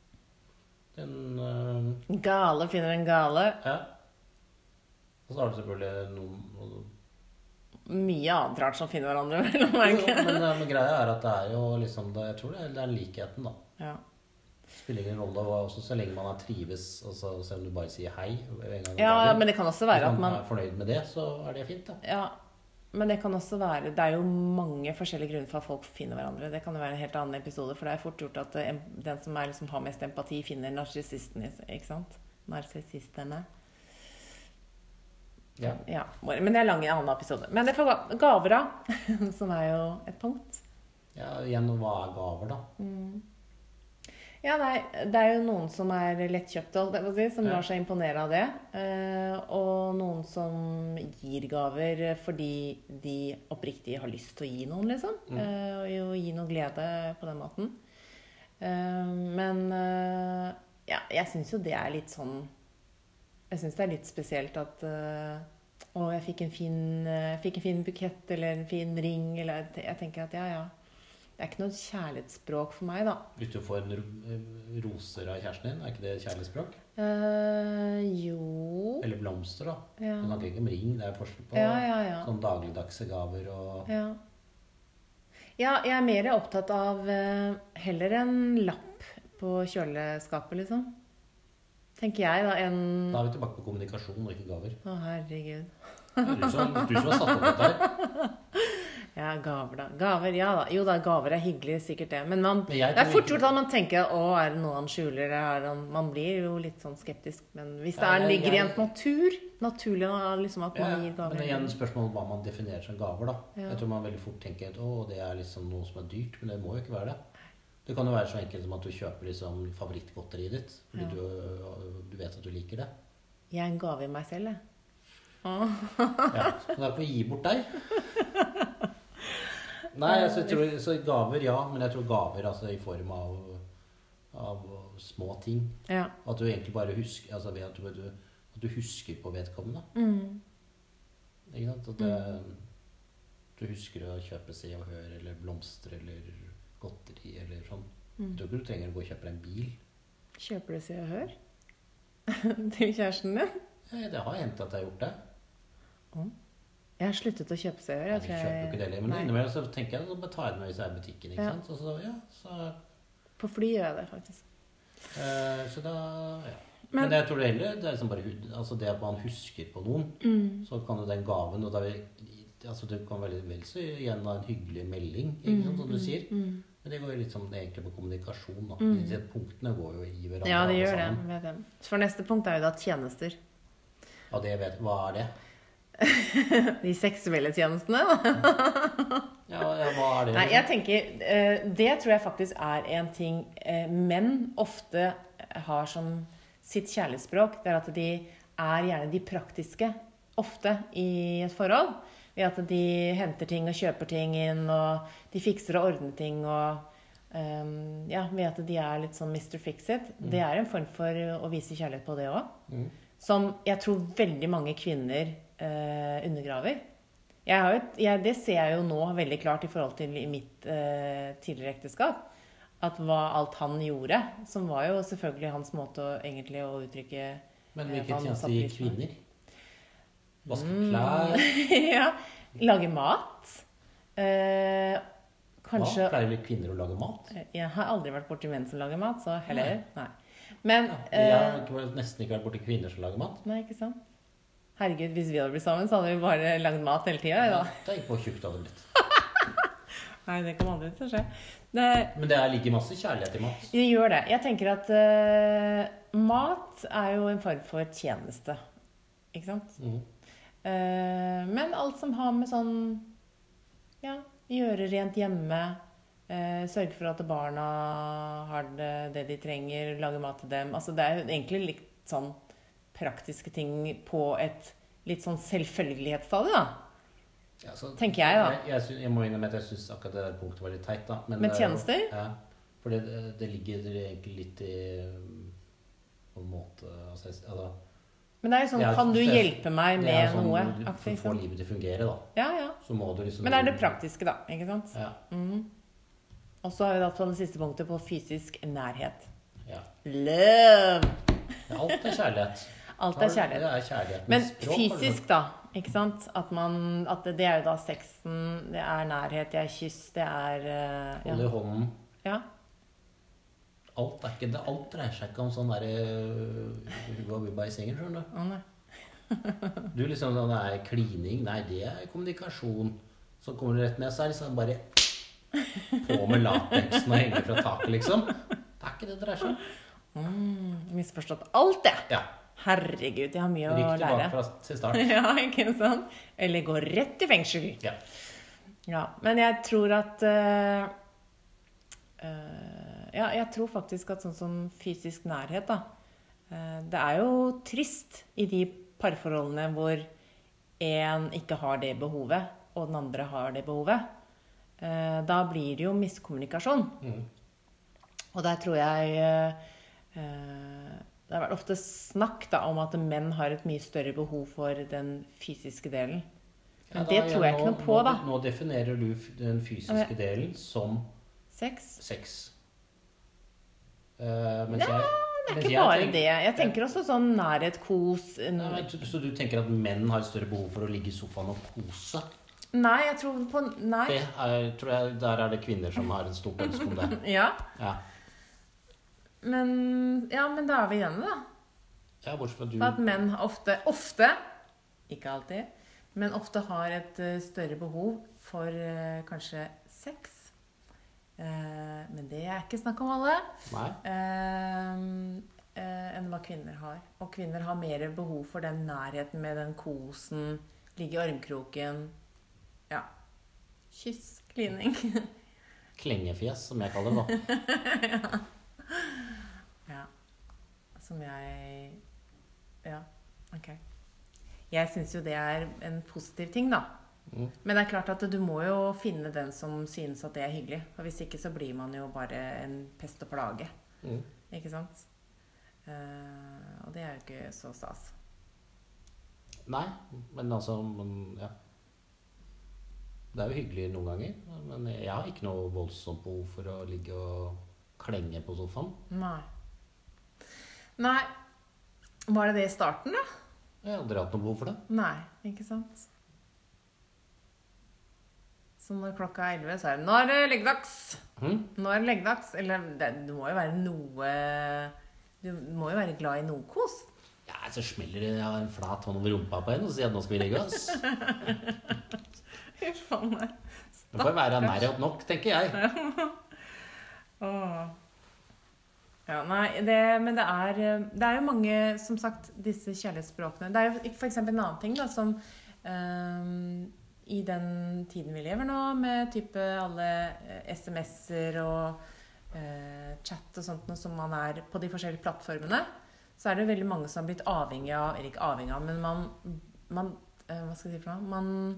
Den Gale finner en gale. Ja. Og så har du selvfølgelig noen Mye annet rart som finner hverandre. men greia er at det er jo liksom jeg tror det er likheten, da. Ja. Spiller ingen rolle, og også så lenge man har trives, altså selv om du bare sier hei en gang Ja, men det kan også være hvis at man er fornøyd med det, så er det fint, da. Ja, men det kan også være det er jo mange forskjellige grunner for at folk finner hverandre. Det kan jo være en helt annen episode, for det er fort gjort at den som liksom har mest empati, finner narsissisten, ikke sant? Narsissistene. Ja. Ja, men det er lang i en annen episode. Men det får gaver da, som er jo et punkt. Ja, igjen, hva er gaver, da? Ja, det er jo noen som er lettkjøpte, som lar seg imponere av det. Og noen som gir gaver fordi de oppriktig har lyst til å gi noen, liksom. Og gi noe glede på den måten. Men ja, jeg synes jo det er litt sånn Jeg synes det er litt spesielt at jeg fikk en fin bukett eller en fin ring, eller jeg tenker at ja. Det er ikke noe kjærlighetsspråk for meg, da. Hvis du får roser av kjæresten din, er ikke det kjærlighetsspråk? Jo. Eller blomster, da. Ja. Du snakker ikke om ring, det er forskjell på sånn dagligdagse gaver og Ja, jeg er mer opptatt av heller en lapp på kjøleskapet, liksom. Tenker jeg, da, Da er vi tilbake på kommunikasjon og ikke gaver. Å, herregud. Det er du som har satt opp dette her. Ja, gaver da. Gaver, ja da. Jo da, gaver er hyggelig, sikkert det. Men det er tror fort gjort at man tenker, er det noe han skjuler? Man blir jo litt sånn skeptisk. Men hvis det ligger i ens naturlig liksom at man gir gaver. Men igjen spørsmål om hva man definerer som gaver, da. Ja. Jeg tror man veldig fort tenker at det er liksom noe som er dyrt, men det må jo ikke være det. Det kan jo være så enkelt som at du kjøper liksom favorittgodteriet ditt, fordi du vet at du liker det. Jeg er en gave i meg selv, jeg. Ja, så da får vi gi bort deg. Nei, så gaver, ja, men jeg tror gaver altså, i form av små ting. Ja. At du egentlig bare husker, altså at du husker på vedkommende. Ikke sant? At du husker å kjøpe Se og Hør, eller blomster, eller godteri, eller sånn. Jeg tror ikke du trenger å gå og kjøpe en bil. Kjøper du Se og Hør? Til kjæresten din? Ja, det har hendt at jeg har gjort det. Jeg har sluttet å kjøpe Se og Hør. Jeg kjøper jo ikke det, men innimellom så tenker jeg at jeg tar det med hvis jeg er i butikken, ikke sant? Så på fly gjør jeg det, faktisk. Så da, ja. Men jeg tror det heller, det er liksom bare altså det at man husker på noen, så kan jo den gaven, og altså det kan være vel så igjen en hyggelig melding, ikke sant, som du sier. Men det går jo litt sånn egentlig på kommunikasjon, da. Disse punktene går jo i hverandre. Ja, det gjør det, vet jeg. For neste punkt er jo da tjenester. Ja, hva er det? De seksuelle tjenestene. Ja, hva er det? Nei, jeg tenker, det tror jeg faktisk er en ting menn ofte har som sitt kjærlighetsspråk. Det er at de er gjerne de praktiske, ofte i et forhold. Ved at de henter ting og kjøper ting inn, og de fikser og ordner ting, og ved at de er litt sånn Mr. Fix-It. Det er en form for å vise kjærlighet på det også. Som jeg tror veldig mange kvinner undergraver. Det ser jeg jo nå veldig klart i forhold til mitt tidligere ekteskap. At hva alt han gjorde, som var jo selvfølgelig hans måte å uttrykke. Men hvilke tjenester gir kvinner? Vaske klær? Ja, lage mat. Kanskje... Pleier kvinner å lage mat? Jeg har aldri vært borti menn som lager mat, så heller, nei. Men... jeg har nesten ikke vært borti kvinner som lager mat. Nei, ikke sant? Herregud, hvis vi hadde blitt sammen, så hadde vi bare lagd mat hele tiden, da. Det er ikke på tjukt av det blitt. Nei, det kan aldri til å skje. Men det er like masse kjærlighet i mat. Det gjør det. Jeg tenker at mat er jo en form for tjeneste. Ikke sant? Men alt som har med sånn, gjøre rent hjemme, Sørge for at barna har det de trenger, lage mat til dem. Altså det jo egentlig litt sånn praktiske ting på et litt sånn selvfølgelighetsstadie, da. Ja, så, tenker jeg, da. Jeg må innrømme at jeg synes akkurat det der punktet var litt teit, da. Men med tjenester? Ja, for det ligger egentlig litt i på en måte altså, men det jo sånn, kan du hjelpe meg med sånn, noe? For å få livet til å fungere, da. Ja. Så må du liksom... Men det det praktiske, da, ikke sant? Ja. Og så har vi da på det siste punktet på fysisk nærhet. Ja. Love! Ja, alt kjærlighet. Alt kjærlighet. Det kjærlighetens men språk. Men fysisk, da, ikke sant? At det jo da sexen, det nærhet, det kyss, det holde i hånden. Ja. Alt dreier seg ikke om sånn der hubba i sengen, skjønner du? Nei. Du liksom, det klining, nei, det kommunikasjon. Så kommer du rett ned, så liksom bare på med lateksen og henger fra taket, liksom. Det ikke det dreier seg om. Misforstått alt det. Ja. Herregud, jeg har mye å lære. Rykk tilbake til start. Ja, ikke sant? Eller gå rett i fengsel. Ja, men jeg tror at jeg tror faktisk at sånn som fysisk nærhet, da, det jo trist i de parforholdene hvor en ikke har det behovet, og den andre har det behovet. Da blir det jo miskommunikasjon. Og der tror jeg det har vært ofte snakk da, om at menn har et mye større behov for den fysiske delen. Men det tror jeg ikke noe på, da. Nå definerer du den fysiske delen som sex. Mens det ikke bare det. Jeg tenker også sånn nærhet, kos. Så du tenker at menn har et større behov for å ligge i sofaen og kose? Nei, jeg tror på... Nei. Tror jeg, der det kvinner som har en stort ønske om det. Ja. Men da vi igjen, da. Ja, bortsett fra du... For at menn ofte, ikke alltid, men ofte har et større behov for kanskje sex. Men det ikke snakk om alle. Enn hva kvinner har. Og kvinner har mer behov for den nærheten med den kosen, ligge i armkroken. Ja. Kyss, klining. Klengefjes, som jeg kaller det da. Ja. Som jeg... Ja, ok. Jeg synes jo det en positiv ting, da. Men det klart at du må jo finne den som synes at det hyggelig. For hvis ikke så blir man jo bare en pest og plage. Ikke sant? Og det jo ikke så stas. Nei, men altså ja. Det jo hyggelig noen ganger. Men jeg har ikke noe voldsomt behov for å ligge og klenge på sofaen. Nei. Var det i starten, da? Jeg har aldri hatt noe behov for det. Nei, ikke sant? Så når klokka 11 så det, nå det leggedags. Nå det leggedags. Eller det må jo være noe... Du må jo være glad i noe kos. Ja, så smeller det en flat hånd over rumpa på en og sier at nå skal vi legge oss. Faen meg. Det får være nærhet nok, tenker jeg. Ja, nei, men det jo mange, som sagt, disse kjærlighetsspråkene. Det jo for eksempel en annen ting da, som i den tiden vi lever nå, med type alle SMS-er og chat og sånt, noe som man på de forskjellige plattformene, så det veldig mange som har blitt avhengig av, eller ikke avhengig av, men man hva skal jeg si for noe? Man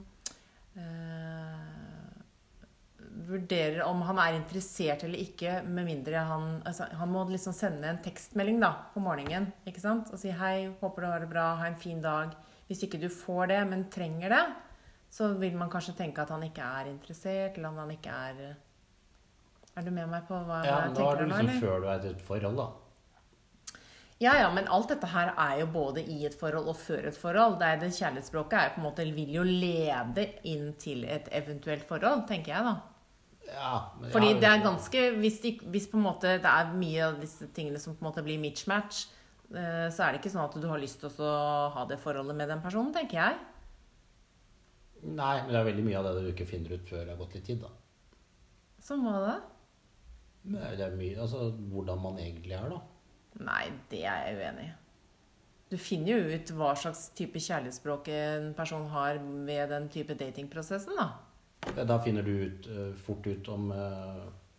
vurderer om han interessert eller ikke, med mindre han må liksom sende en tekstmelding da, på morgenen, ikke sant? Og si, hei, håper du har det bra, ha en fin dag. Hvis ikke du får det, men trenger det, så vil man kanskje tenke at han ikke interessert, eller om han ikke du med meg på hva jeg tenker nå, eller? Ja, da du liksom før du i et forhold, da. Ja, men alt dette her jo både i et forhold og før et forhold. Det kjærlighetsspråket på en måte, vil jo lede inn til et eventuelt forhold, tenker jeg da. Ja, men fordi det ganske, hvis på en måte det mye av disse tingene som på en måte blir mismatch, så det ikke sånn at du har lyst til å ha det forholdet med den personen, tenker jeg. Nei, men det veldig mye av det du ikke finner ut før det har gått litt tid, da. Som hva da? Det mye, altså hvordan man egentlig da. Nei, det jeg uenig i. Du finner jo ut hva slags type kjærlighetsspråk en person har ved den type datingprosessen, da. Da finner du fort ut om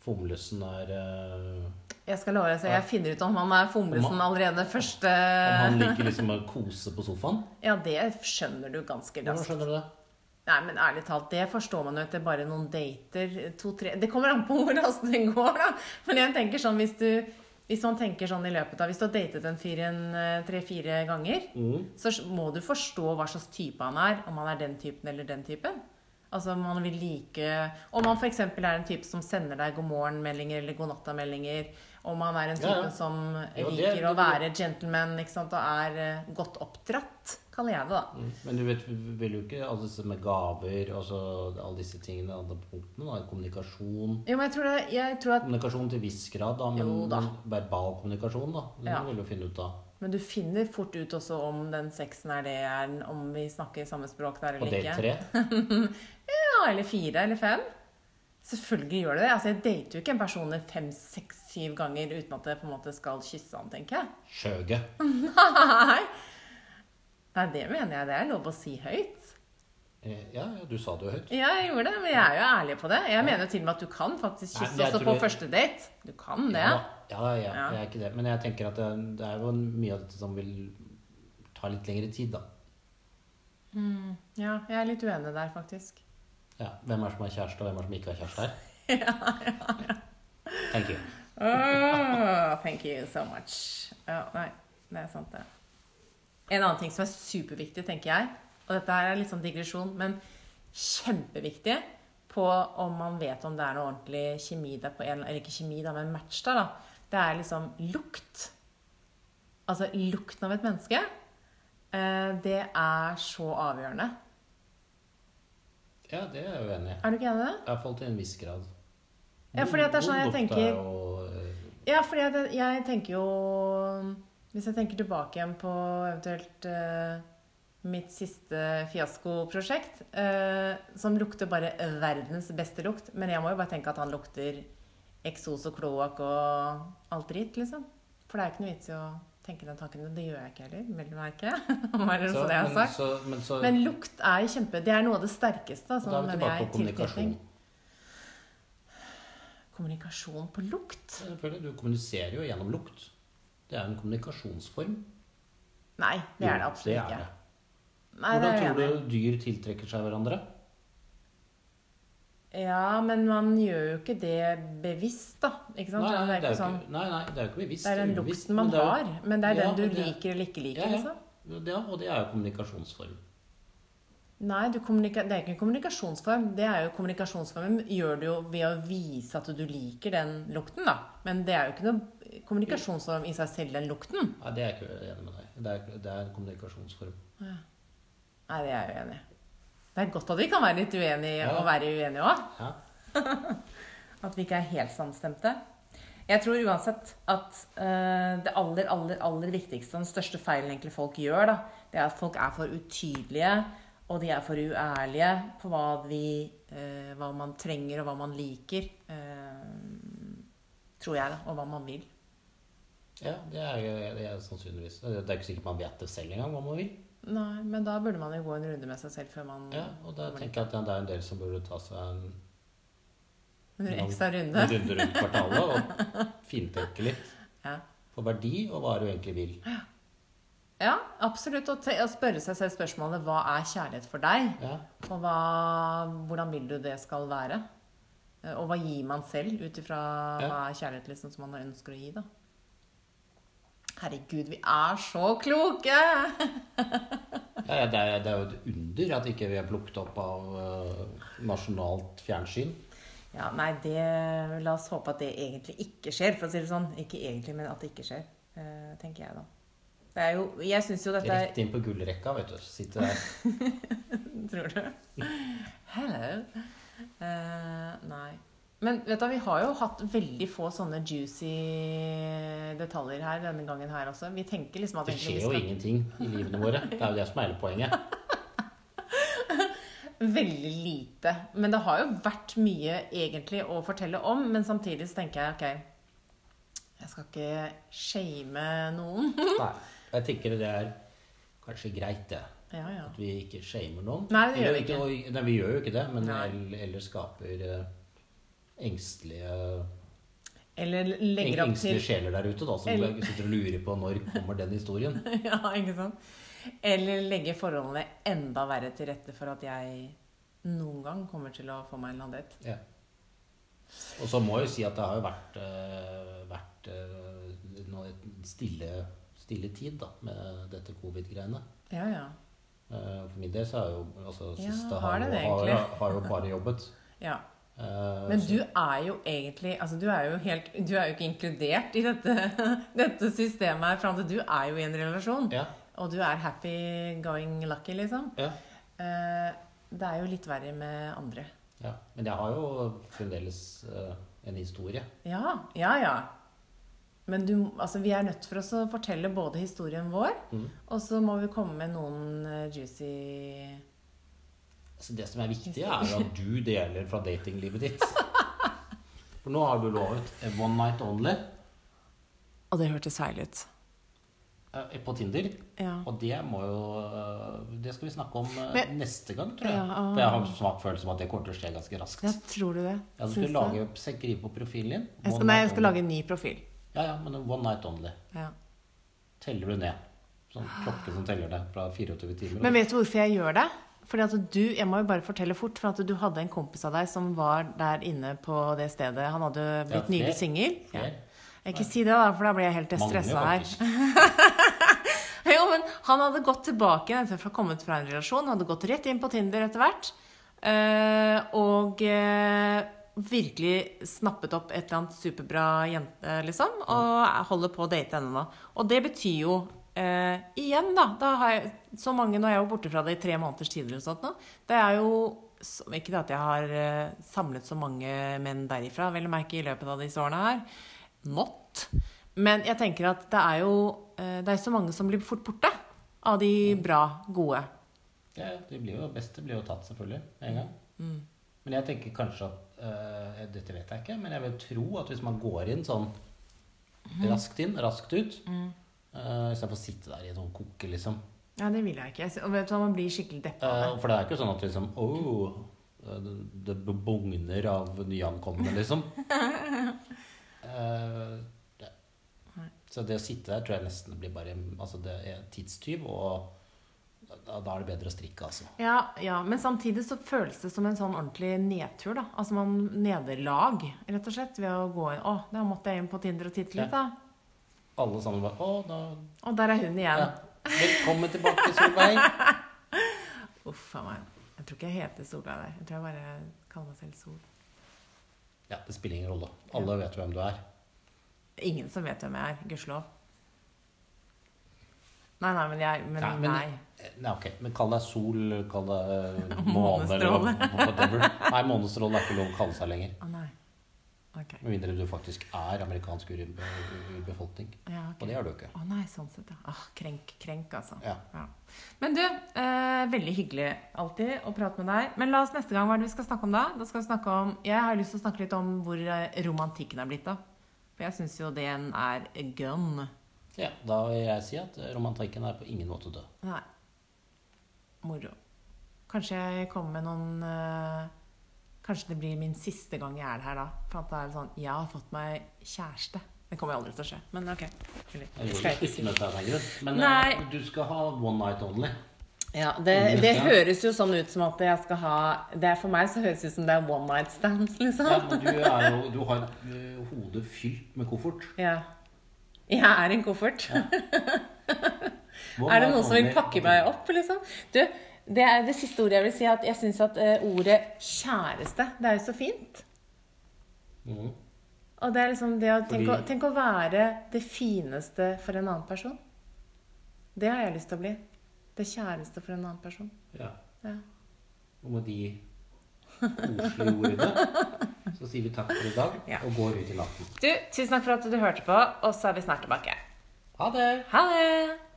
Fomlesen er Jeg skal love deg, så jeg finner ut om han er fomlesen allerede første... Om han liker liksom å kose på sofaen? Ja, det skjønner du ganske Hvordan raskt. skjønner du det? Nei, men ærlig talt, det forstår man jo etter bare noen dater, 2-3... Det kommer an på hvor raskt det går, da. Men jeg tenker sånn, hvis man tenker sånn i løpet av... Hvis du har datet en fyr 3-4 ganger, så må du forstå hva slags type han er, om han er den typen eller den typen. Altså, man vil like... Om man for eksempel er en type som sender deg god morgen-meldinger eller god natta-meldinger, om man er en type som liker å være gentleman, ikke sant, og er godt oppdratt, kaller jeg det da. Men du vet, vil jo ikke alle disse med gaver, altså alle disse tingene, alle punktene, da, kommunikasjon. Jo, men jeg tror at... Kommunikasjon til viss grad, da, men verbal kommunikasjon, da. Det vil du finne ut av. Men du finner fort ut også om den sexen om vi snakker samme språk der eller ikke. På date 3? Ja, eller 4 eller 5. Selvfølgelig gjør det det. Altså, jeg dater jo ikke en person 5, 6, 7 ganger uten at jeg på en måte skal kysse han, tenker jeg. Skjøge. Nei, det mener jeg. Det er lov å si høyt. Ja, du sa det jo høyt. Ja, jeg gjorde det, men jeg er jo ærlig på det. Jeg mener jo til og med at du kan faktisk kysse også på første date. Du kan det. Ja, jeg er ikke det. Men jeg tenker at det er jo mye av dette som vil ta litt lengre tid, da. Ja, jeg er litt uenig der, faktisk. Ja, hvem er som er kjæreste, og hvem er som ikke er kjæreste her? Ja. Thank you. Thank you so much. Ja, nei, det er sant det. En annen ting som er superviktig, tenker jeg, og dette her er litt sånn digresjon, men kjempeviktig på om man vet om det er noe ordentlig kjemi der på eller ikke kjemi da, men match der da. Det er liksom lukt. Altså lukten av et menneske, det er så avgjørende. Ja, det er jeg jo enig i. Er du ikke enig i det? I hvert fall til en viss grad. Ja, fordi at det er sånn jeg tenker... Ja, fordi at jeg tenker jo... Hvis jeg tenker tilbake igjen på eventuelt mitt siste fiaskoprosjekt, som lukter bare verdens beste lukt, men jeg må jo bare tenke at han lukter eksos og kloak og alt dritt, liksom. For det er ikke noe vits i å tenke den tanken, det gjør jeg ikke heller, vil du merke? Men lukt er jo det er noe av det sterkeste, altså, da er vi tilbake på kommunikasjon. Kommunikasjon på lukt? Du kommuniserer jo gjennom lukt. Det er en kommunikasjonsform. Nei, det er det absolutt ikke. Det er det. Hvordan tror du dyr tiltrekker seg hverandre? Ja, men man gjør jo ikke det bevisst, da. Ikke sant? Nei, det er jo ikke bevisst. Det er den lukten man har, men det er den du liker eller ikke liker, liksom. Ja, og det er jo kommunikasjonsform. Nei, det er ikke en kommunikasjonsform. Det er jo kommunikasjonsformen gjør du jo ved å vise at du liker den lukten, da. Men det er jo ikke noe kommunikasjonsform i seg selv, den lukten. Nei, det er jeg ikke enig med deg. Det er en kommunikasjonsform. Ja. Nei, det er jeg jo enig i. Det er godt at vi kan være litt uenige og være uenige også. Ja. At vi ikke er helt samstemte. Jeg tror uansett at det aller viktigste, den største feilen egentlig folk gjør, da, det er at folk er for utydelige, og de er for uærlige på hva man trenger og hva man liker, tror jeg da, og hva man vil. Ja, det er sannsynligvis. Det er ikke sikkert man vet det selv engang hva man vil. Nei, men da burde man jo gå en runde med seg selv før man... Ja, og da tenker jeg at det er en del som burde ta seg en ekstra runde. En runde rundt kvartalet og fintenke litt på verdi og hva du egentlig vil. Ja, absolutt. Og spørre seg selv spørsmålet, hva er kjærlighet for deg? Ja. Og hvordan vil du det skal være? Og hva gir man selv utifra hva er kjærlighet liksom, som man ønsker å gi da? Herregud, vi er så kloke! Det er jo et under at ikke vi er plukket opp av nasjonalt fjernsyn. Ja, nei, la oss håpe at det egentlig ikke skjer, for å si det sånn. Ikke egentlig, men at det ikke skjer, tenker jeg da. Det er jo, jeg synes jo dette... Rett inn på gullrekka, vet du. Sitte der. Tror du? Hello. Nei. Men vet du, vi har jo hatt veldig få sånne juicy detaljer her denne gangen her også. Vi tenker liksom at... Det skjer jo ingenting i livene våre. Det er jo det som er hele poenget. Veldig lite. Men det har jo vært mye egentlig å fortelle om, men samtidig så tenker jeg, ok, jeg skal ikke shame noen. Nei, jeg tenker det er kanskje greit det. Ja. At vi ikke shamer noen. Nei, det gjør vi ikke. Nei, vi gjør jo ikke det, men eller skaper engstelige Eller legger opp til engstelige sjeler der ute da, som sitter og lurer på når kommer den historien. Ja, ikke sant? Eller legge forholdene enda verre til rette for at jeg noen gang kommer til å få meg en landet. Ja. Og så må jeg jo si at det har jo vært stille tid da, med dette covid-greiene. Ja, ja. For min del så er jo altså, Ja, siste har har jo bare jobbet. Ja. Men du er jo egentlig, altså du er jo ikke inkludert i dette systemet her, for at du er jo i en relasjon. Ja. Og du er happy going lucky, liksom. Ja. Det er jo litt verre med andre. Ja. Men jeg har jo fremdeles en historie. Ja, ja, ja. Men altså, vi er nødt for oss å fortelle både historien vår, og så må vi komme med noen juicy... Altså, det som er viktig er jo at du deler fra datinglivet ditt. For nå har du lovet one night only. Og det hørtes feil ut. På Tinder. Ja. Og det må jo det skal vi snakke om neste gang, tror jeg. Ja, For jeg har en svak følelse om at det kommer til å skje ganske raskt. Ja, tror du det? Ja, du skal skrive på profilen din. Jeg skal lage en ny profil. Ja, men one night only. Ja. Teller du ned. Sånn klokke som teller deg fra 24 timer. Men vet du hvorfor jeg gjør det? Fordi at jeg må jo bare fortelle fort, for at du hadde en kompis av deg som var der inne på det stedet. Han hadde blitt nylig singel. Ja. Ikke si det da, for da blir jeg helt stresset her. Jo, men han hadde gått tilbake etter å ha kommet fra en relasjon. Han hadde gått rett inn på Tinder etter hvert. Og virkelig snappet opp et eller annet superbra jente, liksom. Og holder på å date henne nå. Og det betyr jo igjen da har jeg så mange, når jeg er borte fra det i 3 måneders tid eller sånt nå, det er jo ikke det at jeg har samlet så mange menn derifra, vel å merke i løpet av disse årene her, men jeg tenker at det er jo det er så mange som blir fort borte av de bra, gode. Ja, det beste blir jo tatt selvfølgelig en gang. Men jeg tenker kanskje at dette vet jeg ikke, men jeg vil tro at hvis man går inn sånn raskt inn, raskt ut, i stedet for å sitte der i en sånn koke, liksom. Ja, det vil jeg ikke. Og vet du, man blir skikkelig deppet av det. For det er ikke sånn at liksom, det bugner av nyankomne, liksom. Så det å sitte der tror jeg nesten blir bare, altså det er tidstyv, og da er det bedre å strikke, altså. Ja, men samtidig så føles det som en sånn ordentlig nedtur, da. Altså man nederlag, rett og slett, ved å gå inn. Da måtte jeg inn på Tinder og titte litt, da. Alle sammen bare, og der er hun igjen. Ja. Velkommen tilbake, Solveig. Uffa meg. Jeg tror ikke jeg heter Solveig der. Jeg tror jeg bare kaller meg selv Sol. Ja, det spiller ingen rolle. Alle vet hvem du er. Ingen som vet hvem jeg er, gudskjelov. Nei. Ok, men kall deg Sol, kall deg måne eller whatever. Nei, månestråle er ikke lov å kalle seg lenger. Nei. Okay. Med mindre du faktisk er amerikansk urbefolkning. Ja, okay. Og det er du ikke. Nei, sånn sett, ja. Krenk, altså. Ja. Men du, veldig hyggelig alltid å prate med deg. Men la oss neste gang, hva er det vi skal snakke om da? Da skal vi snakke om, jeg har lyst til å snakke litt om hvor romantikken er blitt da. For jeg synes jo den er gønn. Ja, da vil jeg si at romantikken er på ingen måte død. Nei. Moro. Kanskje jeg kommer med noen... Kanskje det blir min siste gang jeg er her da. For at det er sånn, jeg har fått meg kjæreste. Det kommer aldri til å skje, men ok. Jeg gjorde ikke med deg, men du skal ha one night only. Ja, det høres jo sånn ut som at jeg skal ha... For meg så høres det ut som det er one night stands, liksom. Ja, men du har hodet fylt med koffert. Ja. Jeg er en koffert. Ja. Er det noen som vil pakke meg opp, liksom? Du... Det er det siste ordet jeg vil si, at jeg synes at ordet kjæreste, det er jo så fint. Og det er liksom det å tenk å være det fineste for en annen person. Det har jeg lyst til å bli. Det kjæreste for en annen person. Ja. Og med de koselige ordene, så sier vi takk for i dag, og går ut i natten. Du, tusen takk for at du hørte på, og så er vi snart tilbake. Ha det! Ha det!